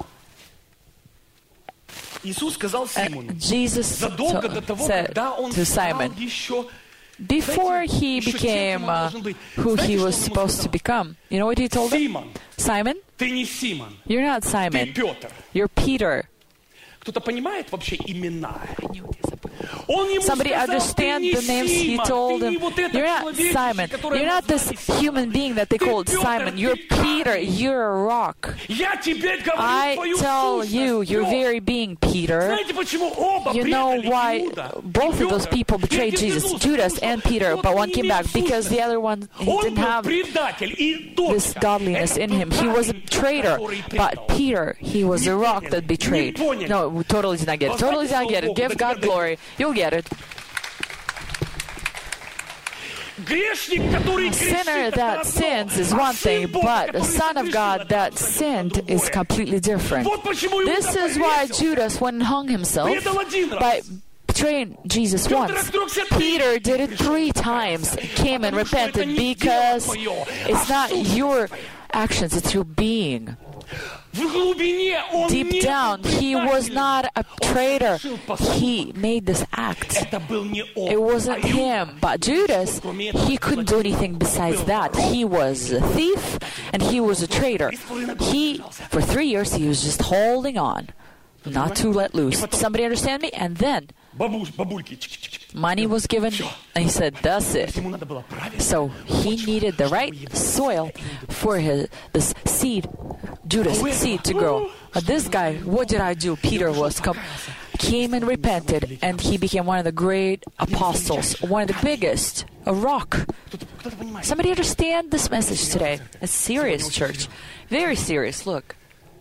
Иисус сказал Симону, Jesus задолго до того, said когда он to стал Simon, еще, before he еще became тем, кем он должен быть. who Знаете, he что was он ему supposed to сказал? become, you know what he told him? Симон, Simon, ты не Симон, you're not ты Simon, Петр. you're Peter. Кто-то понимает вообще имена? Он ему Somebody сказал: understand ты не the names he Симон, told ты не him. вот этот You're not человечище, Simon. которое You're not this назвали Симон. human being that they Ты called Петр, Simon. ты You're Peter. камень. You're a rock. Я тебе говорю I твою tell you, сущность. your Но very being, Peter. знаете, почему оба You know предали why Иуда? both of those Петр. people betrayed И один Jesus, вернулся, Judas потому and что Peter, тот but не one came имел back because the сущности. other one, he Он didn't был have предатель, и только this godliness in him. He was a traitor, but Peter, he was a rock that betrayed. No, we totally did not get it. Totally did not get it. Give God glory. You'll get it. Грешник, который A sinner грешит, это that одно. sins is А one сын thing, Бога, but a который son of согрешил, God это that абсолютно sinned is другое. completely different. Вот почему Иуда This is why повесился. Judas, when he hung himself Предал один by раз. betraying Jesus Петр once, отрекся от Peter Петра. did it 3 times, came and Потому что это repented не because дело твое, it's а not сущность your твоя. actions, it's your being. В глубине он Deep не down, был he was предателем. not a Он traitor. совершил поступок. He made this act. Это был не он. It wasn't А Иуда, him, but Judas, he couldn't do anything besides that. He was a thief and he was a traitor. He, for 3 years, he was just holding on, not to let loose. Somebody understand me? And then бабульки. money was given, and he said, "That's it." Ему надо было правильно. So he needed the right soil for this seed, Judas' seed, to grow. But this guy, what did I do? Peter came and repented, and he became one of the great apostles, one of the biggest, a rock. Кто-то понимает. Somebody understand this message today? It's serious, church. Very serious. Look,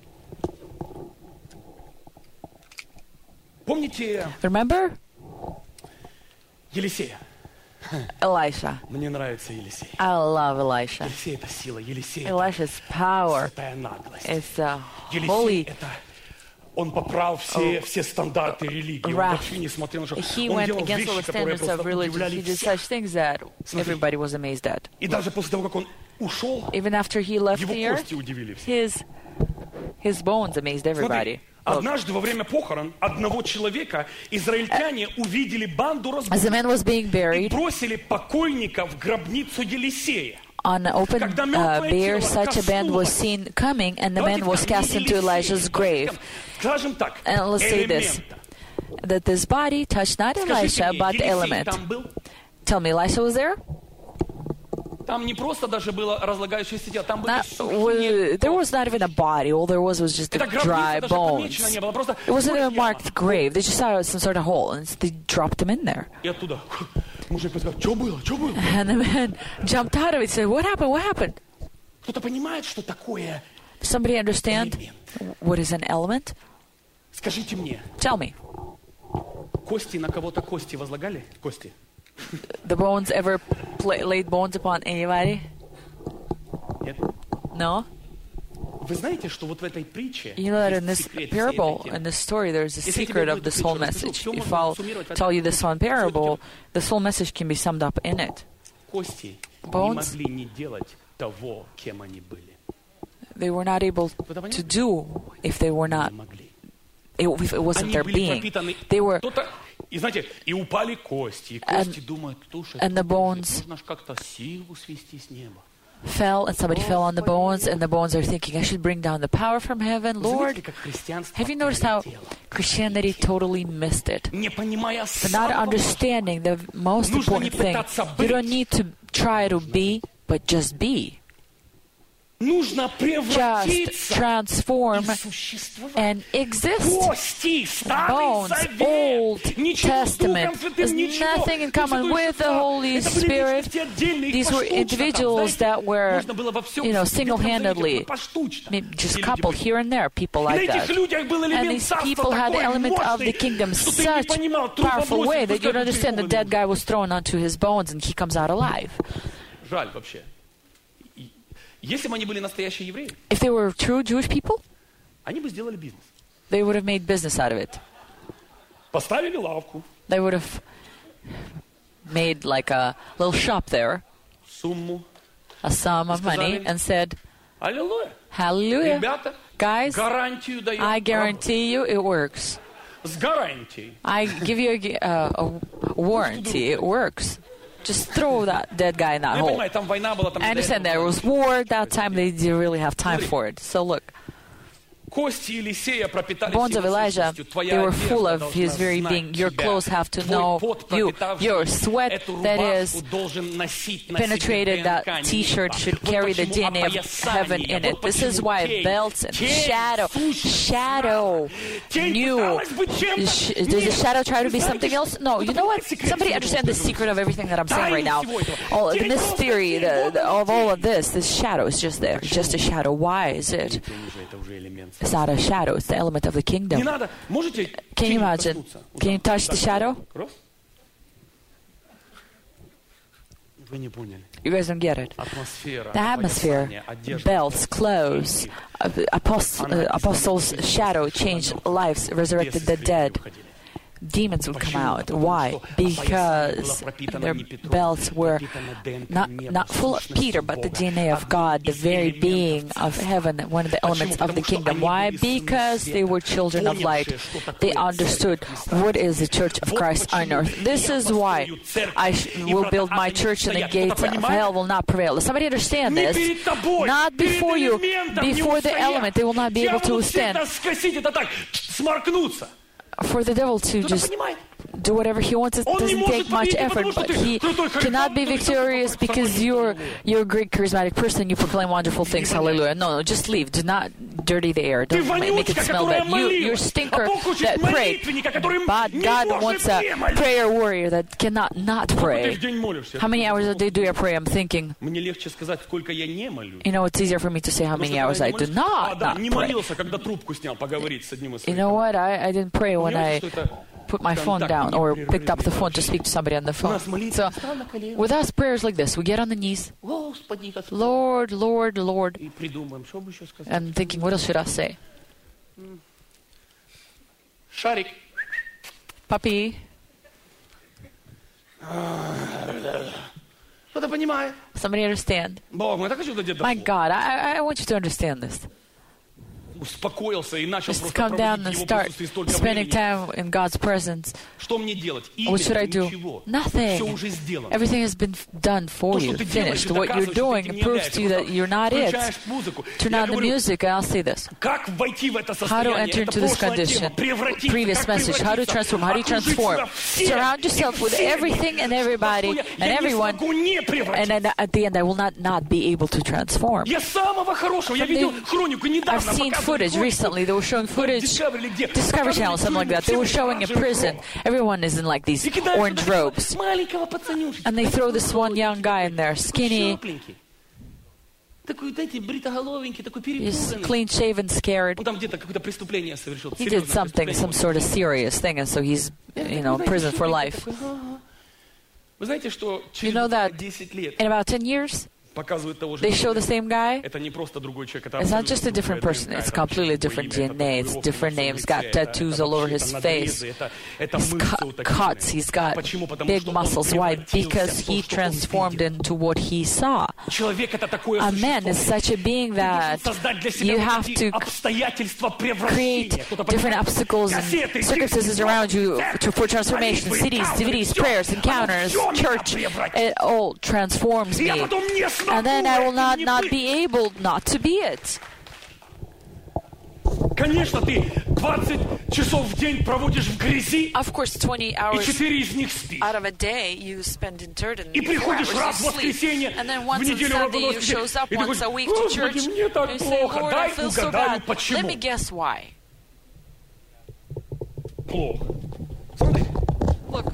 Помните remember Елисея? Elisha? Мне нравится Елисей. I love Elisha. Елисей — это сила. Елисей — это Elisha's power святая наглость. is a Елисей holy. — это... Он поправил все стандарты религии. Он Wrath. вообще не смотрел на что. He Он went делал against all вещи, the которые standards of просто religion. удивляли He did всех. such things that everybody was amazed at. И даже после того, как он ушел, Even after he left его the earth, кости удивили всех. his bones amazed everybody. Смотри, однажды во время похорон одного человека израильтяне увидели банду As разбойников the man was being и buried, бросили покойника в гробницу Елисея. on an open bier, such a band was seen coming, and the man was cast into Elijah's grave. And let's say this, that this body touched not Elisha, but the element. Tell me, Elisha was there? There was not even a body. All there was just the dry bones. It wasn't a marked grave. They just saw some sort of hole, and they dropped him in there. And the man jumped out of it and said, what happened? What happened? Somebody understand what is an element? Tell me. The bones ever laid bones upon anybody? No? You know that in this parable, in this story, there's a secret of this whole message. If I'll tell you this one parable, this whole message can be summed up in it. Bones, they were not able to do if they were not, if it wasn't their being. They were... And the bones fell, and somebody fell on the bones, and the bones are thinking, I should bring down the power from heaven. Lord, have you noticed how Christianity totally missed it? But not understanding the most important thing. You don't need to try to be, but just be. Just transform and exist. Bones, Old Testament, there's nothing in common with the Holy Spirit. These were individuals that were, single-handedly, maybe just a couple here and there, people like that. And these people had the element of the kingdom such powerful way that you don't understand. The dead guy was thrown onto his bones and he comes out alive. If they were true Jewish people, they would have made business out of it. They would have made like a little shop there, a sum of money, and said, Hallelujah. Guys, I guarantee you it works. I give you a warranty, it works. Just throw that dead guy in that hole. I understand there was war at that time. They didn't really have time for it. So look. Bones of Elijah, they were full of his very being. Your clothes have to know you. Your sweat, that is, penetrated that t-shirt should carry the DNA of heaven in it. This is why belts and shadow knew. Does the shadow try to be something else? No. You know what? Somebody understand the secret of everything that I'm saying right now. In this theory of all of this shadow is just there. It's just a shadow. Why is it? It's not a shadow, it's the element of the kingdom. Can you imagine? Can you touch the shadow? You guys don't get it. The atmosphere, belts, clothes, apostles' shadow changed lives, resurrected the dead. Demons would come out. Why? Because their belts were not full of Peter, but the DNA of God, the very being of heaven, one of the elements of the kingdom. Why? Because they were children of light. They understood what is the church of Christ on earth. This is why I will build my church and the gates of hell will not prevail. Does somebody understand this? Not before you, before the element, they will not be able to withstand. For the devil to just do whatever he wants, it doesn't take much effort, but he cannot be victorious because you're a great charismatic person, you proclaim wonderful things, hallelujah. No, just leave. Do not dirty the air. Don't make it smell bad. You're a stinker that prayed, but God wants a prayer warrior that cannot not pray. How many hours a day do I pray? I'm thinking, it's easier for me to say how many hours I do not pray. You know what? I didn't pray when I put my phone down or picked up the phone to speak to somebody on the phone. So with us, prayers like this, we get on the knees, Lord, Lord, Lord, and thinking, what else should I say? Puppy. Somebody understand? My God, I want you to understand this. успокоился и начал Just просто come down проводить and его start присутствии столько spending времени. time in God's presence. Что мне делать? What should I do? Ничего. Nothing. Все уже сделано. Everything has been done for you, finished. What you're doing proves to you that you're not it. Включаешь музыку. Turn Я on the говорю, music, and I'll say this. как войти в это How to состояние? enter Это into this прошлая тема. condition. Превратиться. Previous Как message. How to transform. How do you Окружить transform? себя всем Surround yourself и with всеми. everything and everybody Я and не everyone. смогу не And превратиться. then at the end, I will not be able to transform. Я самого хорошего. Я видел хронику недавно. I've seen footage recently. They were showing footage, Discovery Channel, something like that. They were showing a prison. Everyone is in like these orange robes. Маленького пацанюшечка. And they throw this one young guy in there, skinny, Тепленький. Такой, знаете, бритоголовенький, такой he's перепуганный. clean-shaven, scared. Он там где-то какое-то преступление совершил. He did something, some sort of serious thing, and so he's, in prison for life. Вы знаете, что You know через that 10 лет in about 10 years, показывают того же they show the человека? same guy. Это не просто другой человек, это It's not абсолютно just a different другое person, ДНК, it's это completely вообще different другое имя, DNA, это it's татуировки different на names, лице, got это tattoos all over вообще, his это face. надрезы, это He's мышцы вот такие. cuts, he's got Почему? Потому big что он muscles. Why? превратился Because в то, he что он transformed видел. into what he saw. Человек это такое A man is существо. such a being Ты должен that создать для себя you вот have эти to обстоятельства create превращения. Кто-то different понимает? obstacles and Кассеты, circumstances диски, around you for transformation, молитвы, cities, энкаунтеры, DVDs, всё. prayers, Оно encounters, всё меня church. превратит. It all transforms И я me. потом не смогу And then I will этим не not быть. be able not to be it. Конечно, ты 20 часов в день проводишь в грязи, Of course, 20 и hours 4 из них спишь. out of a day you spend in dirt and И 4 приходишь hours раз в you sleep. воскресенье, And then в once on неделю ровно Sunday you shows up и once a такой, week to church. Господи, мне так And you say, плохо, Lord, I дай feel so угадаю, bad. Let почему. me guess why. Плохо. Смотри. Look,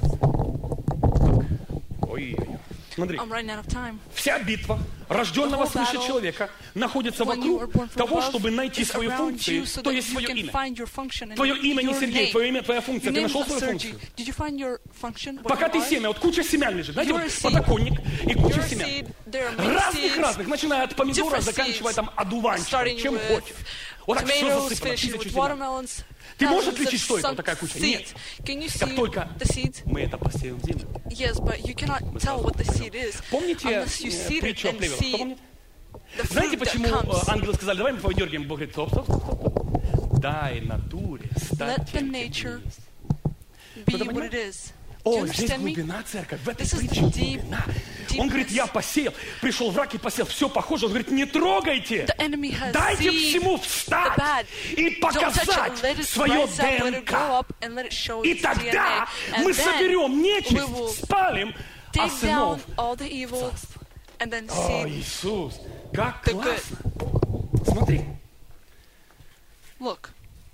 Ой, смотри. I'm running out of time. Вся битва рожденного The whole свыше battle, человека находится When you were born вокруг from того, above, чтобы найти is свою around функцию, you so то that есть you свое can имя. find your function and Твое имя не your Сергей, name. твое имя, твоя функция. Your Ты name нашел is not свою Sergey. функцию? Did you find your function? What Пока you ты are? семя, вот куча семян лежит, знаете, You're вот a seed. подоконник и куча You're a семян. seed. There are many seeds. Разных, начиная от помидора, Different заканчивая seeds, там одуванчиком, starting чем with хочешь. Вот так все tomatoes, засыпано, finishing тысячу with семян. watermelons. Ты можешь thousands of отличить, что это вот sun такая куча? seeds. Нет. Can you Как see только the seeds? мы это посеем в землю. Yes, but you cannot tell what the seed is Помните unless you seed it притчу о and плевелах? Кто see помнит? the Знаете, fruit that почему comes. ангелы сказали, давай мы подергиваем? Бог говорит, стоп, стоп, стоп, стоп. Дай натуре стать Let the тем, кем nature ты есть. be Кто-то what понимает? it is. Do О, you здесь understand me? глубина, церковь, в этой This is притче the deep- глубина. deepness. Он говорит, я посеял, пришел враг и посеял, все похоже. Он говорит, не трогайте, The enemy has дайте seen всему the встать bad. и Don't touch показать it. Let it свое rise up, let it ДНК. grow up, and let it show И its тогда DNA. And мы then соберем we нечисть, will спалим, а take сынов. down all the evil and then О, see. Иисус, как the good. классно. Смотри, Look,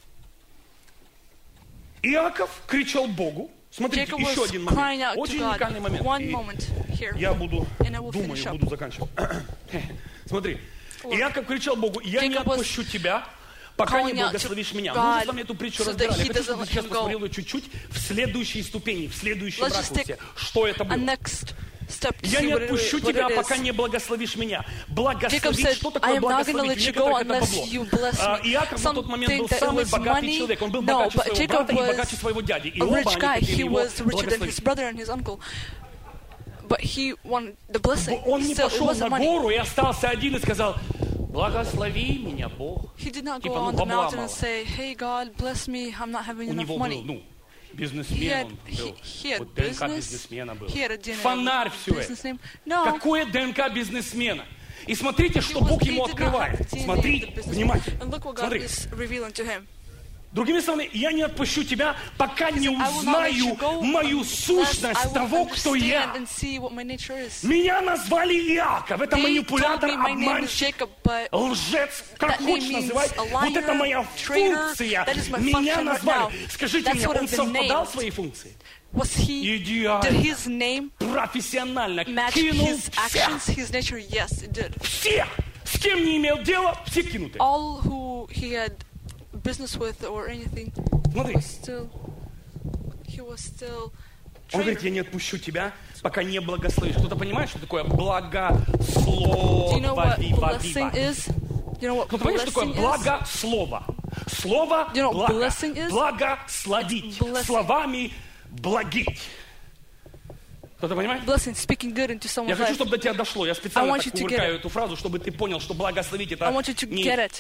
Иаков кричал Богу. Смотрите, Jacob еще was один crying момент. out to Очень God. уникальный момент. One И moment here. я буду, And I will думаю, finish up. буду заканчивать. Смотри, Иаков кричал Богу, я не Jacob was отпущу тебя, пока не calling out to благословишь меня. God Мы уже с вами эту притчу so that разбирали. he Я хочу, doesn't чтобы let ты сейчас him go. посмотрел ее чуть-чуть в следующей ступени, в следующем Let's just ракурсе. take Что это a было? next step to Я see не what отпущу it тебя, пока is. не благословишь меня. Jacob Благословить, said, что I такое am not going to благословить? let У you go некоторых это unless you bless бабло. me. Иаков на тот момент был Something that самый was богатый money. человек. Он был No, богаче but своего брата Jacob и богаче was своего дяди. И a оба rich они guy. хотели He его was richer than his благословить. brother and his uncle. But he wanted the blessing. Он не Still, it пошел wasn't на money. гору и остался один и сказал, благослови меня, Бог. He did not go Типа, on ну, the бабла mountain мало. and say, hey God, bless me, I'm not having У enough него был, money. ну, бизнесмен он был. He had Вот ДНК business. бизнесмена был. He had a DNA Фонарь все business это. name. No. Какое ДНК бизнесмена? И смотрите, что Бог ему открывает. Смотри, внимательно. And look what God Смотри. is revealing to him. Другими словами, я не отпущу тебя, пока не I will not let you узнаю go мою unless I сущность will того, кто understand я. and see what my nature is. Меня назвали Иаков. Это They манипулятор, told me my name is обманщик, Jacob, but лжец, как that name хочешь means называй. a Вот это liar, моя traitor. функция. That is my Меня function right назвали. now. Скажите That's мне, what он I've been совпадал named. своей функции? was he, did Идеально. his name Профессионально match кинул his actions, всех. his nature? Yes, it did. Всех. С кем не имел дела, все кинуты. All who he had business with or anything, Смотри. he was still Он говорит, traitor. я не отпущу тебя, пока не благословишь. Кто-то понимает, что такое Do you know what blessing благословие? is? Do you know what Кто-то понимает, что такое blessing is? благослово? Слово You know what благо. blessing is? Благословить. Blessing. Словами благить. Кто-то понимает? Blessing, speaking good into Я someone's хочу, life. чтобы до тебя дошло. Я I специально want так you to get кувыркаю it. эту фразу, чтобы ты понял, что благословить это I want you to не get it.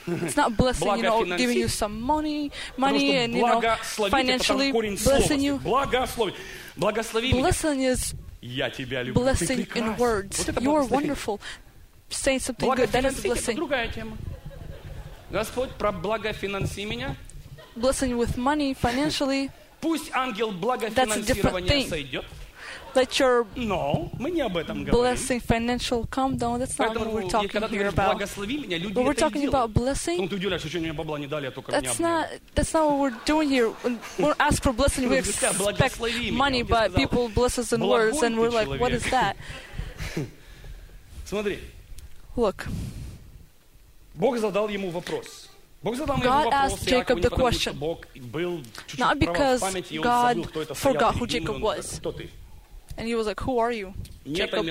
It's not blessing, giving you some money, and, financially blessing you. Blessing is blessing in words. You are wonderful. Saying something good, that is blessing. Господь, благофинанси меня. Blessing with money, financially. Пусть ангел благофинансирования сойдет. Let your мы не об этом blessing financial come down. That's not what we're talking here about. But we're talking about blessing. That's not what we're doing here. When we ask for blessing, we expect money, but people bless us in words, and we're like, what is that? Look. God asked Jacob the question, not because God forgot who Jacob was. And he was like, who are you, Jacob?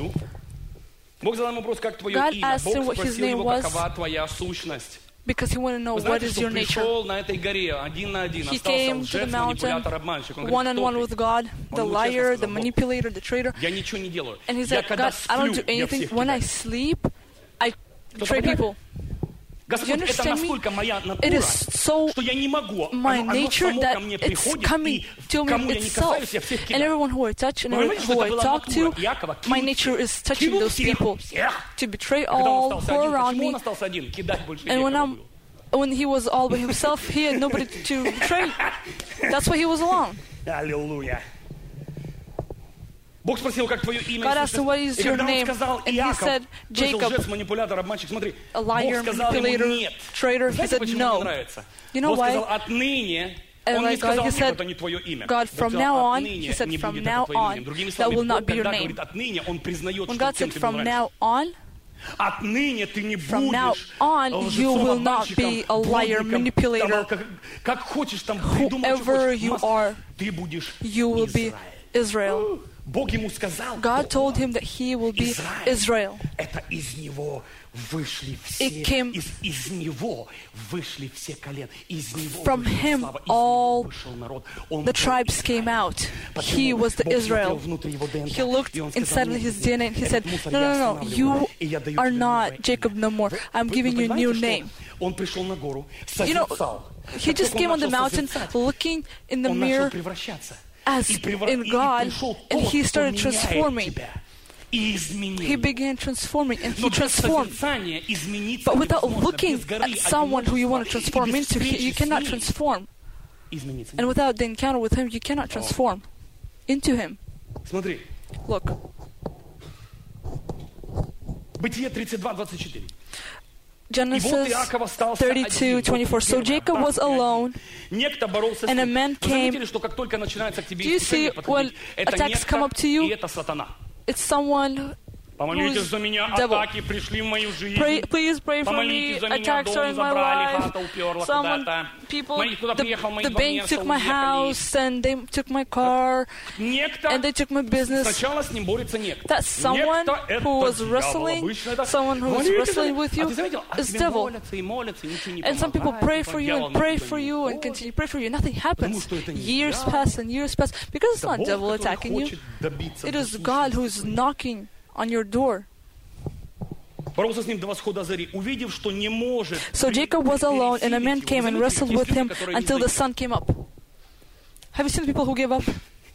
God asked him what his name was because he wanted to know what is your nature. He came to the mountain one-on-one with God, the liar, the manipulator, the traitor. And he said, God, I don't do anything. When I sleep, I betray people. Do you understand me? It is so my nature that it's coming to me itself. And everyone who I touch and everyone who I talk to, my nature is touching those people. To betray all who are around me. And when he was all by himself, he had nobody to betray. That's why he was alone. Hallelujah. God asked him, what is your name? And he said, Jacob, a liar, manipulator, traitor. He said, no. You know why? And like God, he said, God, from now on, he said, from now on, that will not be your name. When God said, from now on, you will not be a liar, manipulator. Whoever you are, you will be Israel. God told him that he will be Israel. It came from him, all the tribes came out. He was the Israel. He looked inside of his DNA and he said, no, you are not Jacob no more. I'm giving you a new name. He just came on the mountain looking in the mirror as in God, and he started transforming. He began transforming, and he transformed. But without looking at someone who you want to transform into, you cannot transform. And without the encounter with him, you cannot transform into him. Look. Genesis 32:24. So Jacob was alone, and a man came. Do you see when attacks come up to you? It's someone who's devil. Please pray for me. Attacks are in my life. The bank took my house, and they took my car, and they took my business. That someone who was wrestling, with you, is devil. And some people pray for you and continue to pray for you. Nothing happens. Years pass and years pass because it's not devil attacking you. It is God who is knocking on your door. So Jacob was alone, and a man came and wrestled with him until the sun came up. Have you seen people who give up?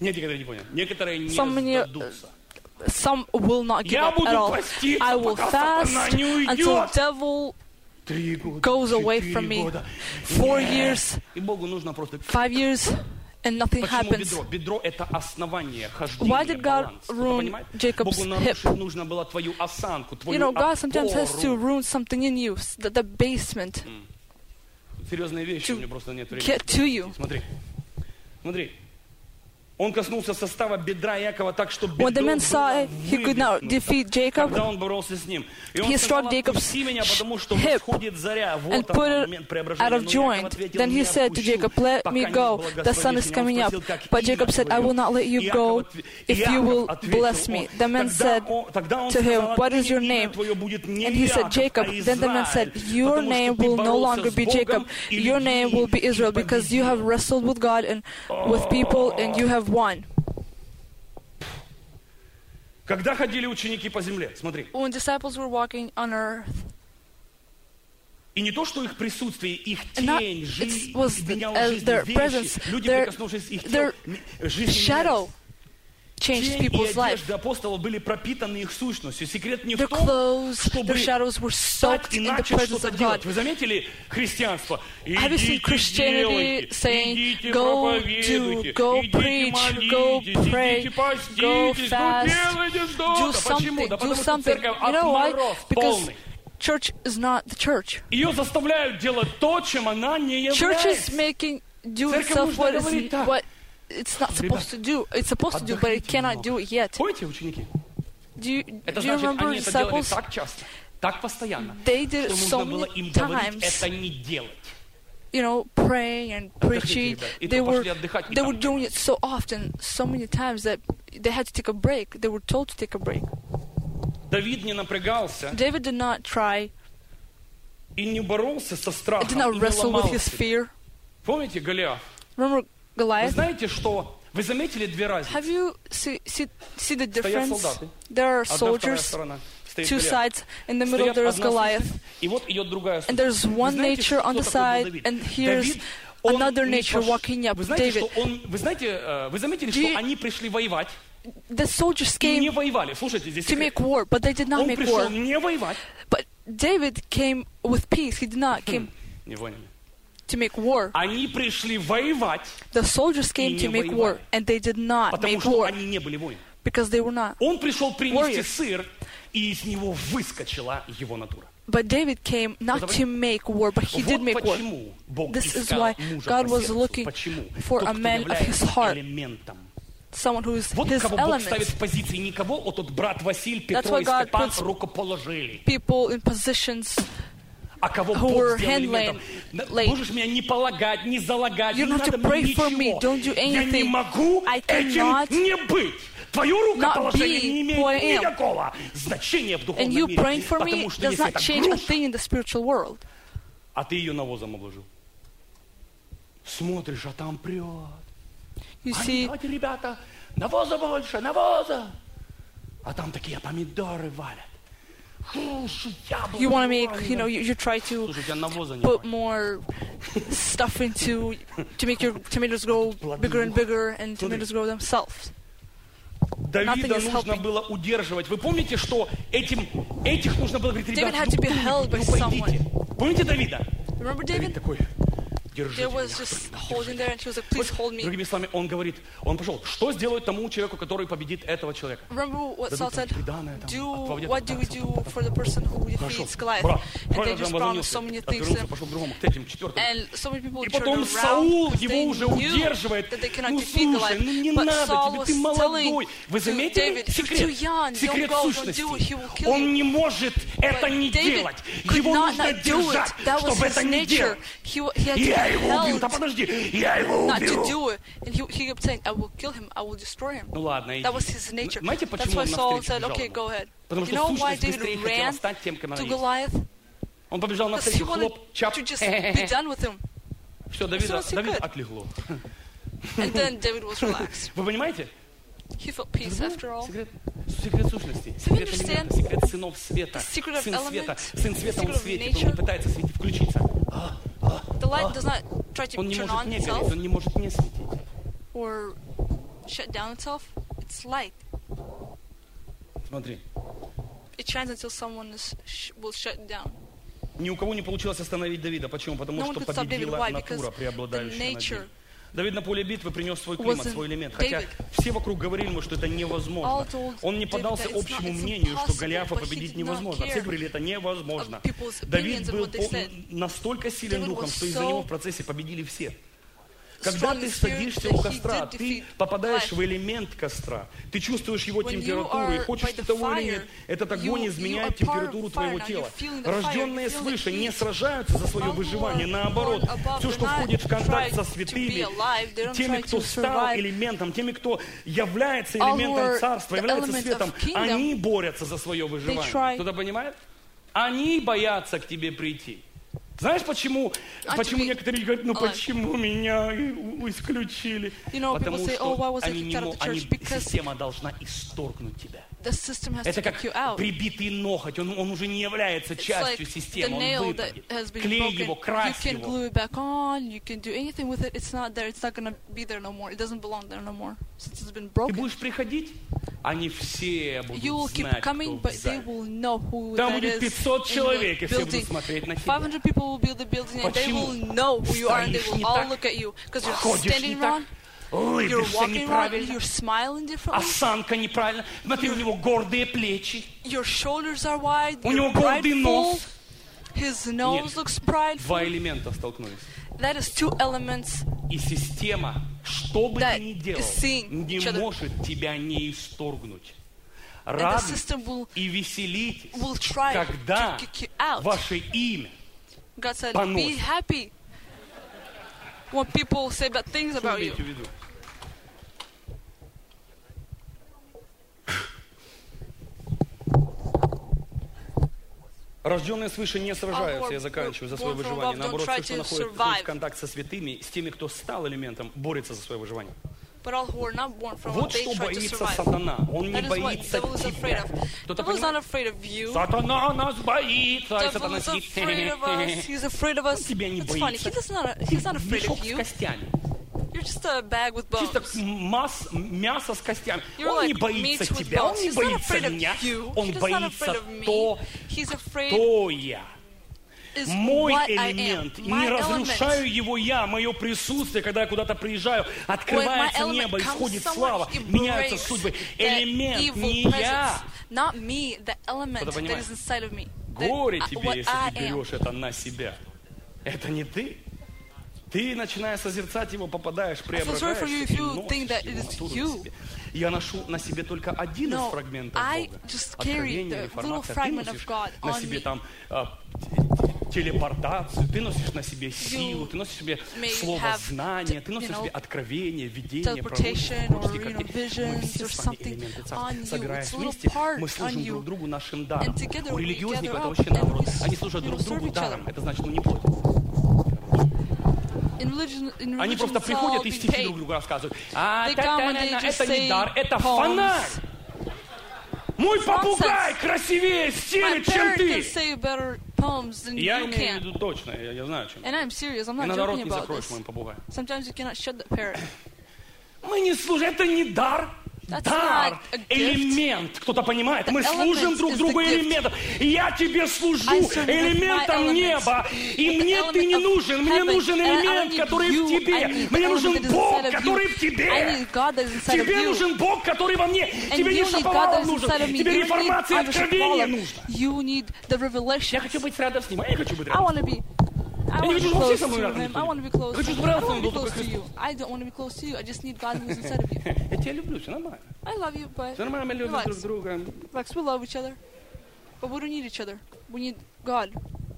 Some will not give up at all. I will fast until the devil goes away from me. 4 years, 5 years, and nothing happens. Why did God ruin Jacob's hip? God sometimes has to ruin something in you, the basement, to get to you. When the man saw he could not defeat Jacob, he struck Jacob's hip and put it out of joint. Then he said to Jacob, let me go, the sun is coming up. But Jacob said, I will not let you go if you will bless me. The man said to him, what is your name? And he said, Jacob. Then the man said, your name will no longer be Jacob. Your name will be Israel, because you have wrestled with God and with people, and you have won. When disciples were walking on earth, И не то, что их присутствие, их тень, жизнь, меняла жизнь вещи, люди, прикоснувшись их тел, жизнь менялась. Changed people's life. Одежды апостолов были пропитаны их сущностью. Секрет не в Their том, clothes, чтобы their shadows were soaked in the presence of God. Вы заметили христианство? Have you seen Christianity saying, go do, go preach, go pray, go fast, do something. You know why? Because church is not the church. Ее заставляют делать то, чем она не является. Church is making do itself what it's not supposed to do. It's supposed to do, but it cannot do it yet. Помните, ученики? Do you remember disciples? Так часто, так постоянно, They did it so нужно было many им говорить, times. это не делать. You know, praying and preaching. They were doing it so often, so many times that they had to take a break. They were told to take a break. Давид не напрягался. David did not try. И не боролся со страхом. Did not wrestle with his fear. Помните Голиаф? Remember Goliath? Вы знаете, что? Вы заметили две разницы? Have you see the Стоят difference? солдаты. There are Одна, вторая soldiers, сторона. Стоит two Голиаф. sides. In the middle there is Goliath. И вот идет другая And there's one nature on the side, and here's another nature walking up. David. Вы заметили, что они пришли воевать? The soldiers И не came воевали. Слушайте, здесь to make war, but they did not Он make пришел war. не воевать. But David came with peace. He did not came Не поняли. to make war. Они пришли воевать, The soldiers came И to не make war, воевали. and they did not потому make что war они не были воинами. because they were not. Он пришел принести Warriors. сыр, и из него выскочила его натура. But David came not to make war, but he did Вот make war. почему Бог This is искал why мужа God по was сердцу. looking Почему? for Тот, a кто man of his является heart, элементом. someone who is Вот his кого Бог ставит element. в позиции никого, вот тот брат Василий, That's Петро why и God Степан puts рукоположили. People in positions А кого who Бог were сделал handling элементом? late. Можешь меня не полагать, не залагать, You не don't have надо to pray мне for me, ничего. don't do Я не anything. могу I этим cannot не быть. Твое рукоположение be не who I имеет am. никакого значения в And духовном you мире. praying for me Потому что does если not это change a груша, thing in the spiritual world. а ты ее навозом обложил. Смотришь, а там прет. You see, Давайте, ребята, навоза больше, навоза. А там такие помидоры валят. you want to make, you try to Слушай, у тебя навоза не put хватит. more stuff into to make your tomatoes grow bigger and bigger, and tomatoes grow themselves. Давида is нужно helping. было удерживать. Вы помните, что этих нужно было говорить, David ребята, had to be held by пойдите. Помните Давида? Remember Давид David? такой, держите There was меня. just holding there, and he was like, "Please hold me." Другими словами, он говорит, он пошел, что сделать тому человеку, который победит этого человека? Remember what Saul said? Отводят What do we do for the person who defeats Goliath? Брат, And they just promised so many things to отвернулся, him. пошел к другому, к третьему, четвертому. And so many people И turned потом around Саул because его they уже knew удерживает. that they cannot Ну defeat слушай, Goliath. ну не But надо Saul тебе, was ты молодой. telling Вы to заметили David, "You're too секрет? young, Секрет don't go, don't сущности. do it, he will kill Он you." не может это But не David делать. could Его not нужно not do держать, it. That was чтобы his это не nature. делать. He had to Я be его убью. Да held подожди, я его not to убью. do it. And he kept saying, "I will kill him, I will destroy him." Ну ладно, иди. That was his nature. Знаете, That's почему why он Saul навстречу said, бежал "Okay, ему? go ahead." Потому You что know why сущность David быстрее хотела ran стать тем, кем она to есть. Goliath? Он побежал Because he навстречу, wanted хлоп, чап. to just be done with him. Все, As soon as he Давид could. отлегло. And then David was relaxed. Вы понимаете? He felt peace after all. Секрет сущности, секрет элемента, секрет сынов света, secret of сын света, elements, сын света, он secret of светит, он не nature. пытается светить, включиться. The light does not try to Он не turn может on не гореть, itself он не может не светить. or shut down itself. It's light. Смотри, It shines until someone will shut it down. ни у кого не получилось остановить Давида. Почему? Потому No one что could stop David. победила Why? натура, Because the преобладающая над nature ним. Давид на поле битвы принес свой климат, wasn't свой элемент. Хотя David. все вокруг говорили ему, что это невозможно. All told Он не David поддался that it's общему not- it's мнению, что impossible, Голиафа but he победить did not невозможно. care Все говорили, это невозможно. of people's Давид opinions of был what they said. настолько силен David духом, was что из-за so него в процессе победили все. Когда strong ты in spirit садишься that у he костра, did ты defeat попадаешь Goliath. в элемент костра, ты чувствуешь его When you температуру, и are хочешь by ты the того или fire, нет, этот огонь you изменяет are part of температуру fire. твоего Now тела. you're feeling the fire, Рожденные you feel the свыше не heat. сражаются за свое All who выживание, are наоборот, born above все, do что not входит в контакт try со to be святыми, alive. They don't теми, try кто to стал survive. элементом, теми, кто является All who элементом are царства, the является element светом, of kingdom, они борются за свое выживание. try- Кто-то понимает? Они боятся к тебе прийти. Знаешь, почему be некоторые говорят, ну alive. почему меня исключили? You know, Потому people say, что "Oh, why was I они kicked не out of the они, church?" Because система должна исторгнуть тебя. The system has Это to как kick you out. прибитый ноготь, он уже не является частью It's like системы, the он nail that выпадет. has been Клей broken. его, You крась can его. glue it back on, you can do anything with it. It's not there. It's not going to be there no more. It doesn't belong there no more since it's been Ты broken. будешь приходить, они все You will будут keep знать, coming, кто but в they зале. will know who Там that будет is 500 in человек, и the все будут building. смотреть на тебя. 500 people will build the building, and they Почему? will know who you are, and they Стоишь не will all так, look at you because you're ходишь не standing так, around, you're улыбишься walking around, неправильно, you're smiling differently. осанка неправильно. Смотри, у него гордые плечи, Your shoulders are wide. у него You're гордый prideful. нос. His nose Нет. looks prideful. Два элемента столкнулись. That is two elements. И система, что бы That ты ни делал, is seeing не each other. может тебя не исторгнуть. And the Радость system will и веселитесь, try когда to kick you out. ваше имя God said, поносит. be happy when people say bad things Что about you. имеете в виду? Рожденные свыше не сражаются, я заканчиваю, за свое выживание. Наоборот, все, что находит в контакт со святыми, с теми, кто стал элементом, борется за свое выживание. But all who are not born from Вот they что try to боится survive. сатана. Он не That is what боится devil is afraid тебя. of. Кто-то Devil is not понимает? afraid of you. Сатана нас боится. И Devil сатана is сидит. afraid of us. He's afraid of us. Тебя не It's funny. боится. He's not afraid Мешок of с you. костями. You're just a bag with Чисто bones. мясо с костями. You're Он не like боится meat with тебя, он bones. не He's not боится afraid of меня. you. Он He's not боится afraid of me. то, He's afraid кто я. is Мой what I am. элемент. My Не element. разрушаю его я, мое присутствие, когда я куда-то приезжаю, открывается When my небо, element comes исходит somewhere, слава, it меняются breaks судьбы. that Элемент, evil не presence. я. Not me, the element Кто-то that понимает? is inside of me. Горе That, тебе, what если I ты am. берешь это на себя. Это не ты. Ты, начиная созерцать его, попадаешь, преображаешься for you if и you носишь think that его it is натуру you. в себе. Я ношу на себе только один из No, фрагментов I Бога. just carry Откровение, the реформация. little Ты fragment носишь of God на on себе me. там телепортацию, ты носишь на себе силу, ты носишь себе may слово have, знание, ты носишь you know, себе откровение, видение, teleportation пророчество, or, пророческие картины. Мы visions все or с вами something элементы on царства. you. Собираясь It's a little вместе, part мы on служим you. друг другу нашим даром. And together У we религиозников gather это up вообще and наоборот. we, Они служат you know, друг другу serve each даром. other. Это значит, ну не плоть. In religion, Они просто it's all приходят и being стихи paid. друг другу рассказывают. They come and they just Это не say дар, это poems. фонарь. Мой попугай Nonsense. красивее My стелет, чем parent can ты. say better poems than Я you имею в can. виду точно, я знаю, о чем. And I'm serious, I'm not Иногда рот joking не about закроешь this. моим попугаем. Sometimes you cannot shut the parrot. Мы не служим, это не дар. That's Дар, not a gift. элемент, кто-то понимает. Мы The служим element друг is другу the gift. элементом. Я тебе служу I serve you with my элементом elements. неба. И With the мне ты element не of нужен. Мне heaven. нужен And I don't элемент, need который you. в I тебе. need Мне the нужен element that is Бог, inside of который you. в тебе. I need God that is inside of Тебе you. нужен Бог, который во мне. Тебе не And you need God that Шаповалов is нужен. inside of me. Тебе You реформация и need откровение Shapovalov. нужно. You need the revelation. Я хочу быть рядом с ним, а я хочу быть I рядом. want to be. I не want to хочу, be чтобы все close со мной to рядом him. были. I want to be close. Хочу, I чтобы рядом want to be был только close to you. Христос. I don't want to be close to you. I just need God who's inside of you. Я тебя люблю, все нормально. I love you, but Все нормально, мы любим Relax. друг друга. Lex, we love each other, but we don't need each other. We need God.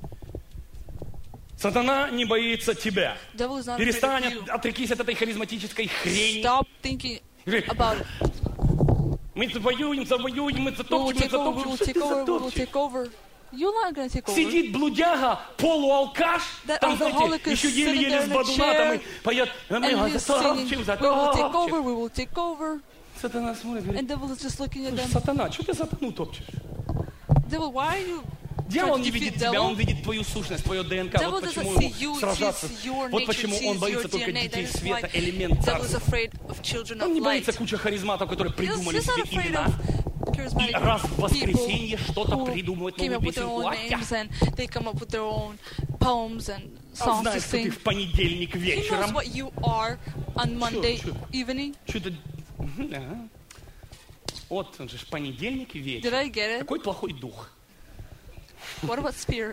Сатана не боится тебя. Devil is not Перестань, afraid of you. отрекись от этой харизматической хрени. Stop thinking about it. Мы завоюем, мы We will затопчем, take over. We will Что take ты over. We will затопчешь? take over. You're not gonna take over. Сидит блудяга, полуалкаш, That там, alcoholic знаете, is еще sitting еле-еле there с in a бадуна, там и chair, поет, And he's singing, we will take over. We will take over. Сатана смотрит, говорит, And devil is just looking at them. сатана, что ты сатану топчешь? Devil, why are you? Дьявол trying to не defeat видит тебя, devil? он видит твою сущность, твое ДНК. Devil Вот doesn't почему see ему you, he сражаться. sees your Вот nature, почему он sees боится your только DNA. детей That is света, why элемент devil is царства. afraid of children Он of не light. боится куча харизматов, которые придумали He's not себе afraid имена. of И charismatic раз в people воскресенье что-то who придумывают, came новую up with their песенку. own names and they come up with their own poems and Он songs to знает, что ты sing. в понедельник He knows вечером. what you are on Monday Чё? evening. Что-то... Ага. Вот, он же ж понедельник Did вечер. I get it? Какой плохой дух. What about spirit?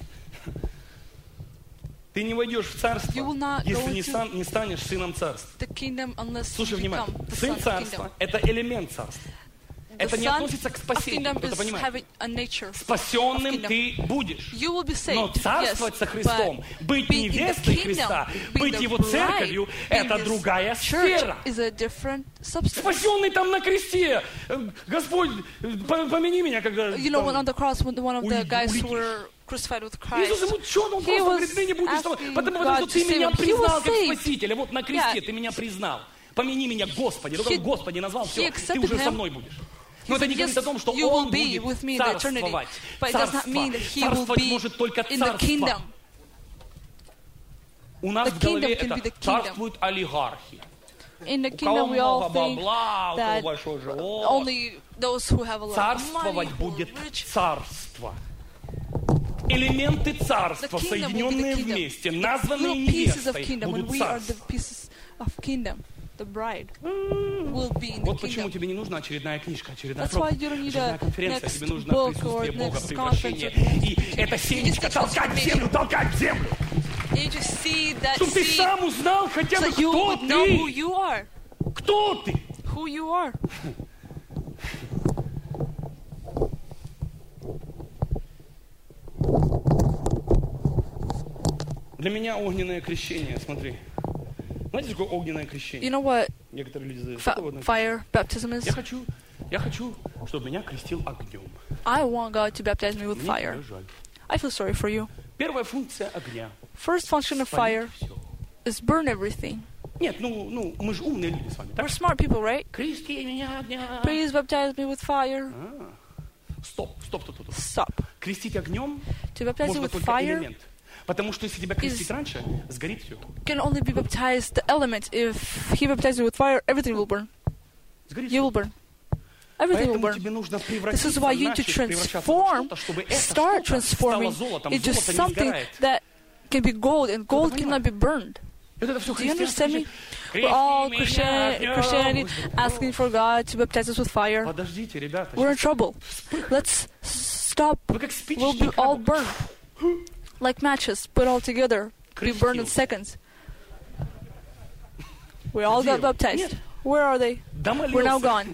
Ты не войдешь в царство, You will not если go не, into не станешь сыном царства. The kingdom unless Слушай you become внимательно. the Сын son of the царства kingdom. – это элемент царства. The Это не son относится к of спасению. kingdom Кто-то is понимает? having a nature. Спасенным of ты будешь. You will be Но saved, царствовать yes, со Христом, but быть being in the невестой kingdom, Христа, being быть the Его bride, церковью being – это His другая church сфера. is a different substance. Спасенный там на кресте. Господь, помяни меня, когда... You know, when on the cross, when one of the guys who улетишь. were crucified with Christ, Иисус ему что? Он He просто was говорит, ты не будешь того. asking Потому God что to ты save меня him. He признал was как saved. Спасителя. Вот на кресте Yeah. ты меня признал. Помяни меня, Господи. Только He- Господи назвал, все, He ты accepted уже со him. мной будешь. Но это не говорит о том, что you will Он be будет with me in the eternity. царствовать. But it does not mean that He will Царствовать be может только in the kingdom. царство. У нас The в голове kingdom can be это the kingdom. царствуют олигархи. In the У кого kingdom, we all много think бабла, у кого that большой живот. only those who have a lot of money, Царствовать who are будет rich. царство. Элементы царства, The kingdom will be the соединенные kingdom. вместе, названные Little pieces of невестой, kingdom, when будут we are the царством. pieces of kingdom, the bride will be in the Вот почему kingdom. тебе не нужна очередная книжка, очередная That's why you don't need очередная a конференция, next тебе нужно book присутствие or Бога, next превращение. conference. И это семечко толкать в землю, толкать в землю. You just see that Чтобы ты seed сам узнал хотя бы, so you кто would know who ты. you are. Кто ты? Who you are. Для меня огненное крещение, смотри. Знаете, что такое огненное крещение? You know what Некоторые люди задают. Что такое огненное fire baptism is? Я хочу, чтобы меня крестил огнем. I want God to baptize me with Мне fire. тебя жаль. I feel sorry for you. Первая функция огня. First function of fire Спалить всё. is burn everything. Нет, мы же умные люди с вами, так? We're smart people, right? Крести меня огнем. Please baptize me with fire. Стоп. Stop. Крестить огнем To baptize you можно with только fire элемент. Потому что если тебя крестить раньше, сгорит все. can only be baptized the element. If He baptizes you with fire, everything will burn. Сгорит You всё. will burn. Everything will Поэтому burn. тебе нужно This превратиться, is why you need to начать превращаться transform, во что-то, чтобы это start что-то стало transforming золотом. into Золото не something сгорает. that can be gold, and gold cannot be burned. И вот это все Do you христианство. understand me? We're all Christianity asking for God to baptize us with fire. Подождите, ребята. We're in trouble. Let's stop. Вы как We'll be спичечник. all burned. Like matches, put all together, be burned in Крестил. seconds. We all got Где? baptized. Нет. Where are they? We're now Домолился. gone.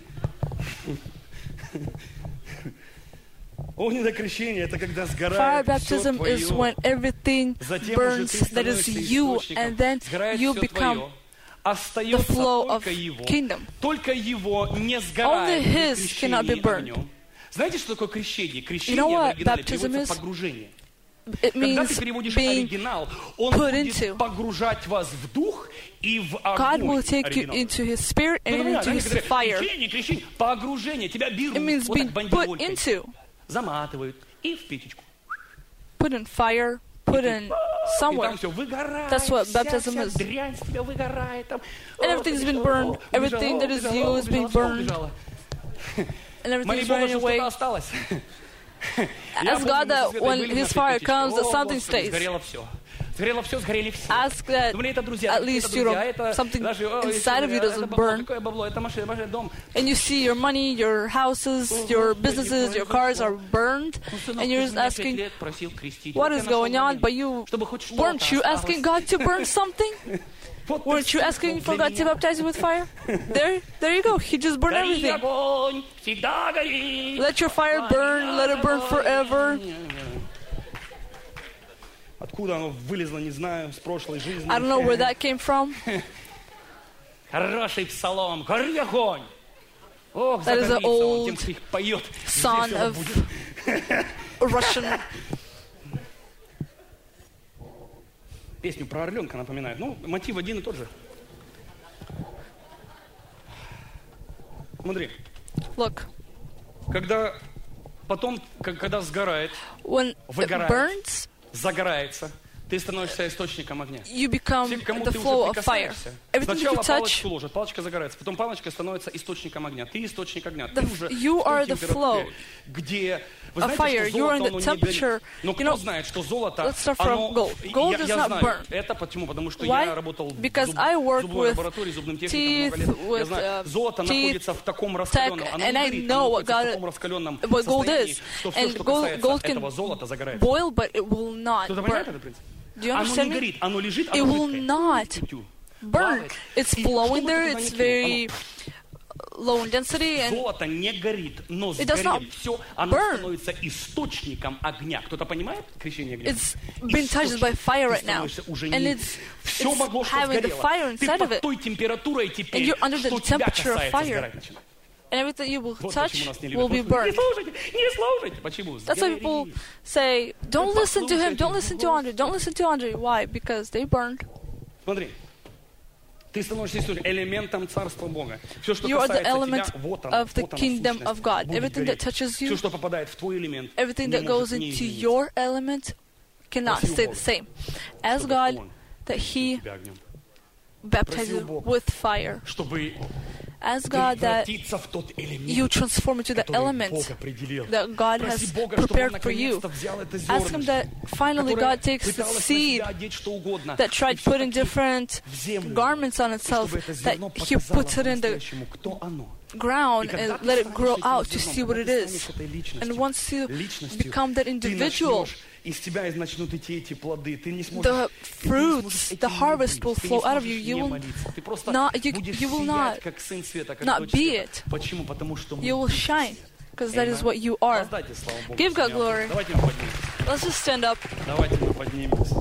Огненное крещение — это когда Fire сгорает все baptism is when твое. everything Затем burns уже ты that is становишься you, and then источником. Сгорает you все become твое. the Остается flow of только его. kingdom. Только его не сгорает. Only при his крещении cannot be burned. огнем. Знаете, что такое крещение? Крещение You know в what оригинале baptism переводится is? погружение. It Когда means ты переводишь being оригинал, он put будет into. погружать вас в дух и в God огонь. will take you Оригинал. into His spirit and Ну, into His говорят, fire. крещение, погружение. Тебя берут It means вот так being put бандеролькой, into, заматывают и в печечку. put in fire, put in И somewhere. там все выгорает, That's what вся baptism is. дрянь с тебя выгорает. Там, And everything's been burned. Everything that is you is being burned. And Моли everything's Бога, running что away. что-то осталось. Ask God that when His fire comes, that something stays. Сгорело все. Сгорело все, сгорели все. Ask that Думали, это друзья, at least, это you know, друзья, это something даже, inside of you это doesn't бабло, burn. какое бабло, это машина, дом. And you see your money, your houses, your businesses, your cars are burned, and you're just asking, what is going on? But weren't you asking God to burn something? Weren't you asking for God to baptize you with fire? There you go. He just burned everything. Let your fire burn. Let it burn forever. Откуда оно вылезло, не знаю, с прошлой жизни. I don't know where that came from. Хороший псалом, гори огонь. Ох, That is an загорится он, old тем, кто их поет. Son Здесь он of будет. Russian. Песню про орленка напоминает. Ну, мотив один и тот же. Смотри. Look, Когда потом, когда сгорает, when it выгорает, burns, загорается, ты становишься источником огня. you become Всем, кому the ты flow уже of fire. прикасаешься, Everything that сначала you touch, палочку ложат, палочка загорается, потом палочка становится источником огня. Ты источник огня. Ты уже you в той are the температуре, flow где... Вы of знаете, fire. что You are in золото, the оно не горит. temperature. Но You кто know, знает, что золото, let's start from оно... gold. Gold does я not знаю burn. это, почему? Потому что Why? я работал Because в I work зубной with лаборатории, зубным техником teeth, много лет. Я with знаю, золото teeth, находится в таком раскаленном, оно and не I горит, know оно what находится в God- таком раскаленном what gold состоянии, is. что все, And что gold касается can этого золота, загорается. boil, but it will not Кто-то понимает burn. этот принцип? Do you Оно understand не me? горит, оно лежит, It оно will жидкое. not Тю-тю. burn. Плавает. It's И flowing что бы there. ты туда It's ни кинул, very low in density, and Золото не горит, но It does not сгорели все, оно burn. становится источником огня. Кто-то понимает крещение огня? it's being touched by fire right now, Уже and не it's все могло, что having the сгорело. fire Ты inside of под it, той температурой теперь, And you're under the что тебя temperature of касается, fire. сгорать начинает. and everything you will Вот touch почему нас не will любят. be burned. Не слушайте, не слушайте. Почему? That's why people Сгорели. say, don't Ну, listen to him, don't послушайте, listen to Andre, don't listen to Andre. Why? Because they burned. Смотри, Ты становишься элементом Царства Бога. Все, что You are the касается element тебя, вот of the она, kingdom сущность, of God. будет Everything that гореть. touches you, Все, что попадает в твой элемент, everything не that goes может не into измениться. your element cannot Проси у stay Бога, the same. Ask чтобы God Он that He тебя огнем. baptizes Проси у you Бога, with fire. чтобы Ask God that превратиться в тот элемент, you transform into the который element Бог определил. that God Проси has Бога, чтобы Он prepared for you. наконец-то взял это Ask Him that зернышко, finally которое God takes the пыталось на seed себя одеть что угодно, that и tried всё-таки putting different в землю, garments on и itself, чтобы это that зерно He показало puts it in the по-настоящему, кто оно. ground И когда and ты let it станешь grow этим out to зерном, see what когда it ты is. станешь этой личностью, And once you личностью, become that ты individual, начнешь, из тебя начнут идти эти плоды. Ты не сможешь, the ты не fruits, сможешь the этим не harvest быть. will Ты не flow out of сможешь you. не You will молиться. Ты просто not, будешь you will сиять, not как сын света, как not дочь be света. it. Почему? Потому что мы You will shine, because that is what you are. Воздайте славу Богу. Give God Сегодня. glory. Давайте мы поднимемся. Let's just stand up. Давайте мы поднимемся.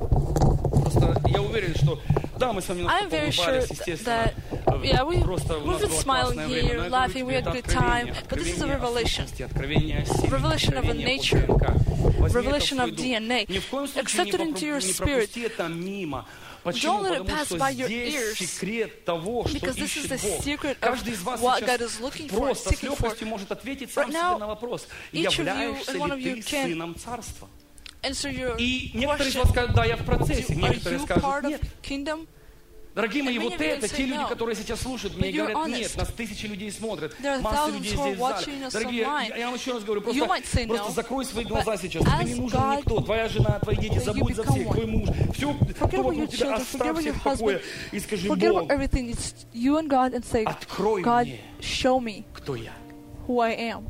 Просто я уверен, что да, мы с вами I'm немножко very sure поулыбались, естественно. that, Просто у we've нас been было smiling классное время. here, Но я laughing, говорю we тебе, had a это good time, откровение, but this is a откровение о revelation. сущности, откровение о силе, Revelation of a откровение nature, о ДНК. Возьми это в revelation свой of дух. DNA. Ни в коем случае Accept it into your не spirit. пропусти это мимо. Почему? Don't let it Потому pass что by your здесь ears. секрет того, что Because this is ищет the Бог. secret Каждый из of вас what God сейчас is looking for, просто с seeking for. легкостью может ответить сам Right себе now, на вопрос. each of you Являешься and one of ли you ты can сыном царства? Answer your И некоторые из вас question. скажут, да, я в процессе. Are Некоторые you скажут, part нет. of kingdom? Дорогие мои, And вот many of you это can те say люди, no. которые сейчас слушают меня и But you're говорят, нет, honest. нас тысячи людей смотрят, There are масса thousands людей who are здесь в зале. watching us Дорогие, online. я вам еще раз говорю, You might say просто no, закрой свои глаза but сейчас. Тебе не ask нужен God никто, твоя жена, твои дети, that you забудь за become всех, one. твой муж. Все, Forget кто about your вокруг тебя, children, forget оставь about your всех в покое husband. и скажи, Forget Бог, about everything. It's you and God and say, открой God, мне, show me кто я. who I am.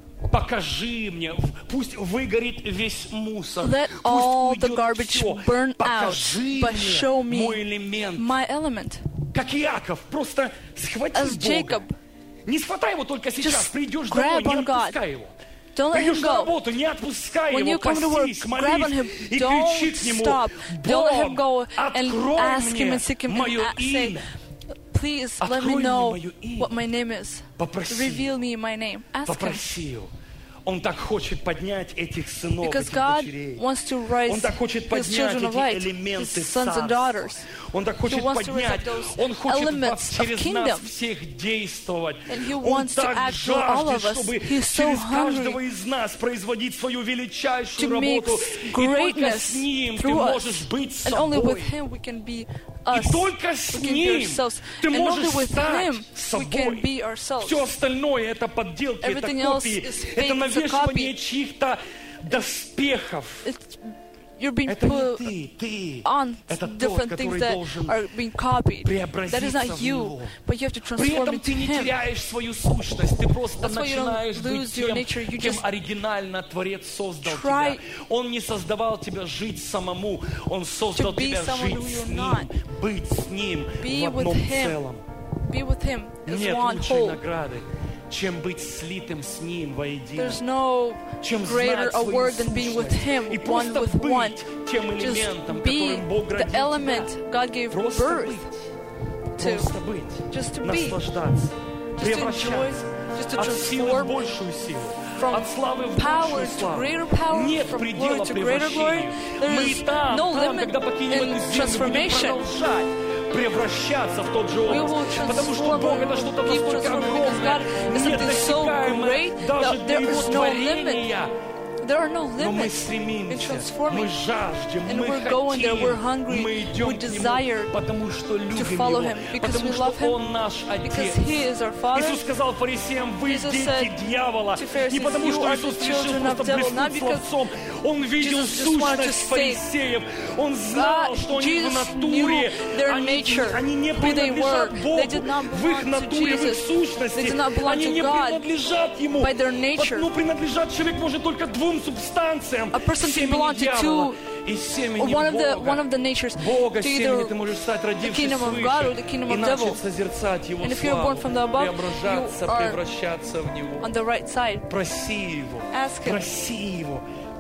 Покажи мне, пусть выгорит весь мусор, Let пусть all the уйдет garbage все. burn out, Покажи but show мне me мой элемент. my element. Как Иаков, просто схвати As Бога. Jacob. Не схватай его только сейчас, Just придешь домой, grab не on God. отпускай его. Don't let Придешь him на go. работу, не отпускай When его, you come to work, постись, grab on him. молись и Don't кричи к нему, stop. Don't let him go Бог, and открой ask him мне and seek him мое and say, имя. please let Открой me мне know мое имя. what my name is. Попроси Reveal me my name. Ask him. Попроси его. Он так хочет поднять этих сынов, Because этих God дочерей. wants to raise Он так хочет His поднять children of эти light, His элементы sons and царства. daughters. Он так He хочет wants to raise поднять. up those Он хочет elements вас of через kingdom. нас всех действовать. And He Он wants to так act through all of жаждет, us. чтобы He's so через hungry каждого из нас производить свою величайшую to make работу. И только greatness с Ним ты through us. можешь быть And only with собой. Him we can be И us. только с We can be Ним ourselves. ты And only можешь with стать Him we can собой. be ourselves. Все остальное это подделки, это Everything else копии, is fake, это it's a навешивание copy. чьих-то доспехов. You're being Это не put ты, on это тот, different который things that должен are being copied. That is преобразиться not в you, Него. but you have to При transform этом into ты не Him. теряешь свою сущность, ты просто That's why you don't начинаешь быть lose your тем, nature, you кем just оригинально Творец создал try тебя. Он не создавал тебя жить самому, Он создал to be тебя someone жить who с you're Ним, not. быть с Ним Be в with одном Him. целом. Be with Him as Нет one лучшей whole. награды, чем быть слитым с Ним воедино. There's no Чем greater знать свою award than being with сущность. Him, И one просто with one. быть тем элементом, Just be которым Бог родил the тебя. element God gave Просто birth быть. to. Просто быть. Just to be. Наслаждаться. Just to enjoy, Превращаться. just to От силы в transform большую силу. from От славы в power большую to славу. greater power, Нет from предела glory to greater glory. превращению. There Мы is там, no limit когда покинем in эту землю, будем transformation. продолжать превращаться в тот же We образ. will Потому что transform, Бог это что-то keep настолько transforming, because огромное, God is something so недосягаемое great даже that для there Его is no творения. There are no Но мы limits in стремимся, мы transforming. жаждем, And мы we're going there, we're хотим, hungry, мы идем we к Нему, desire потому что любим follow Его, Him, because потому we что love Him, Он наш because Отец. He is our Father. Иисус сказал фарисеям, вы Jesus дети said дьявола. to Pharisees, Не потому, "You что are Иисус the решил children of просто devil," not блеснуть because словцом. Он видел Jesus just wanted to сущность say, фарисеев. Он знал, что они в Jesus натуре, knew their nature, они не who they принадлежат were. Богу. They did not В их belong to натуре, в их Jesus. сущности. They did not belong Они to не God принадлежат Ему. by their nature. Ну, принадлежать человек может только двум субстанциям. A person can Семени belong to дьявола и семени one of Бога. the natures, Бога to семени either ты можешь стать, the родившись kingdom of God or the свыше, kingdom и of начать devil. созерцать Его And if you're born славу, from the above, преображаться, you are превращаться в Него. on the right side. Проси Его, Ask Him. проси Его,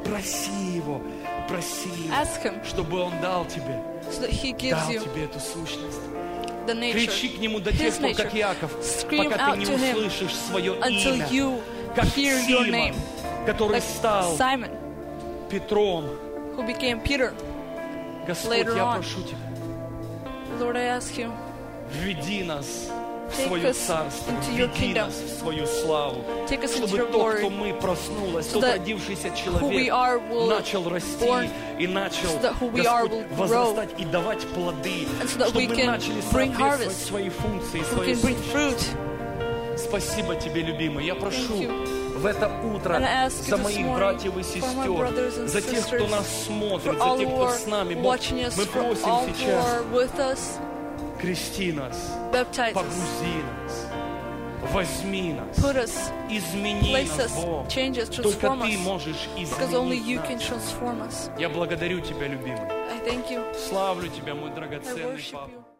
проси Его, проси Его, Ask Him чтобы Он дал тебе, so that He gives дал you тебе эту сущность. the nature, Кричи к Нему до тех His пор, nature. как Иаков, Scream пока ты out не to Him услышишь свое until имя, you как hear your Симон, name. который Like стал Simon, Петром. who became Peter. Господь, Later я on. прошу Тебя, Lord, I ask You, Введи нас в свое царство, введи нас в свою славу, чтобы тот, кто мы проснулась, тот родившийся человек начал расти и начал, Господь, возрастать и давать плоды, чтобы мы начали соответствовать своей функции, своей сущности. Спасибо Тебе, любимый. Я прошу в это утро за моих братьев и сестер, за тех, кто нас смотрит, за тех, кто с нами. Бог, мы просим сейчас, крести нас, погрузи нас, возьми нас, измени нас, Бог. Только Ты можешь изменить нас. Я благодарю Тебя, любимый. Славлю Тебя, мой драгоценный Папа.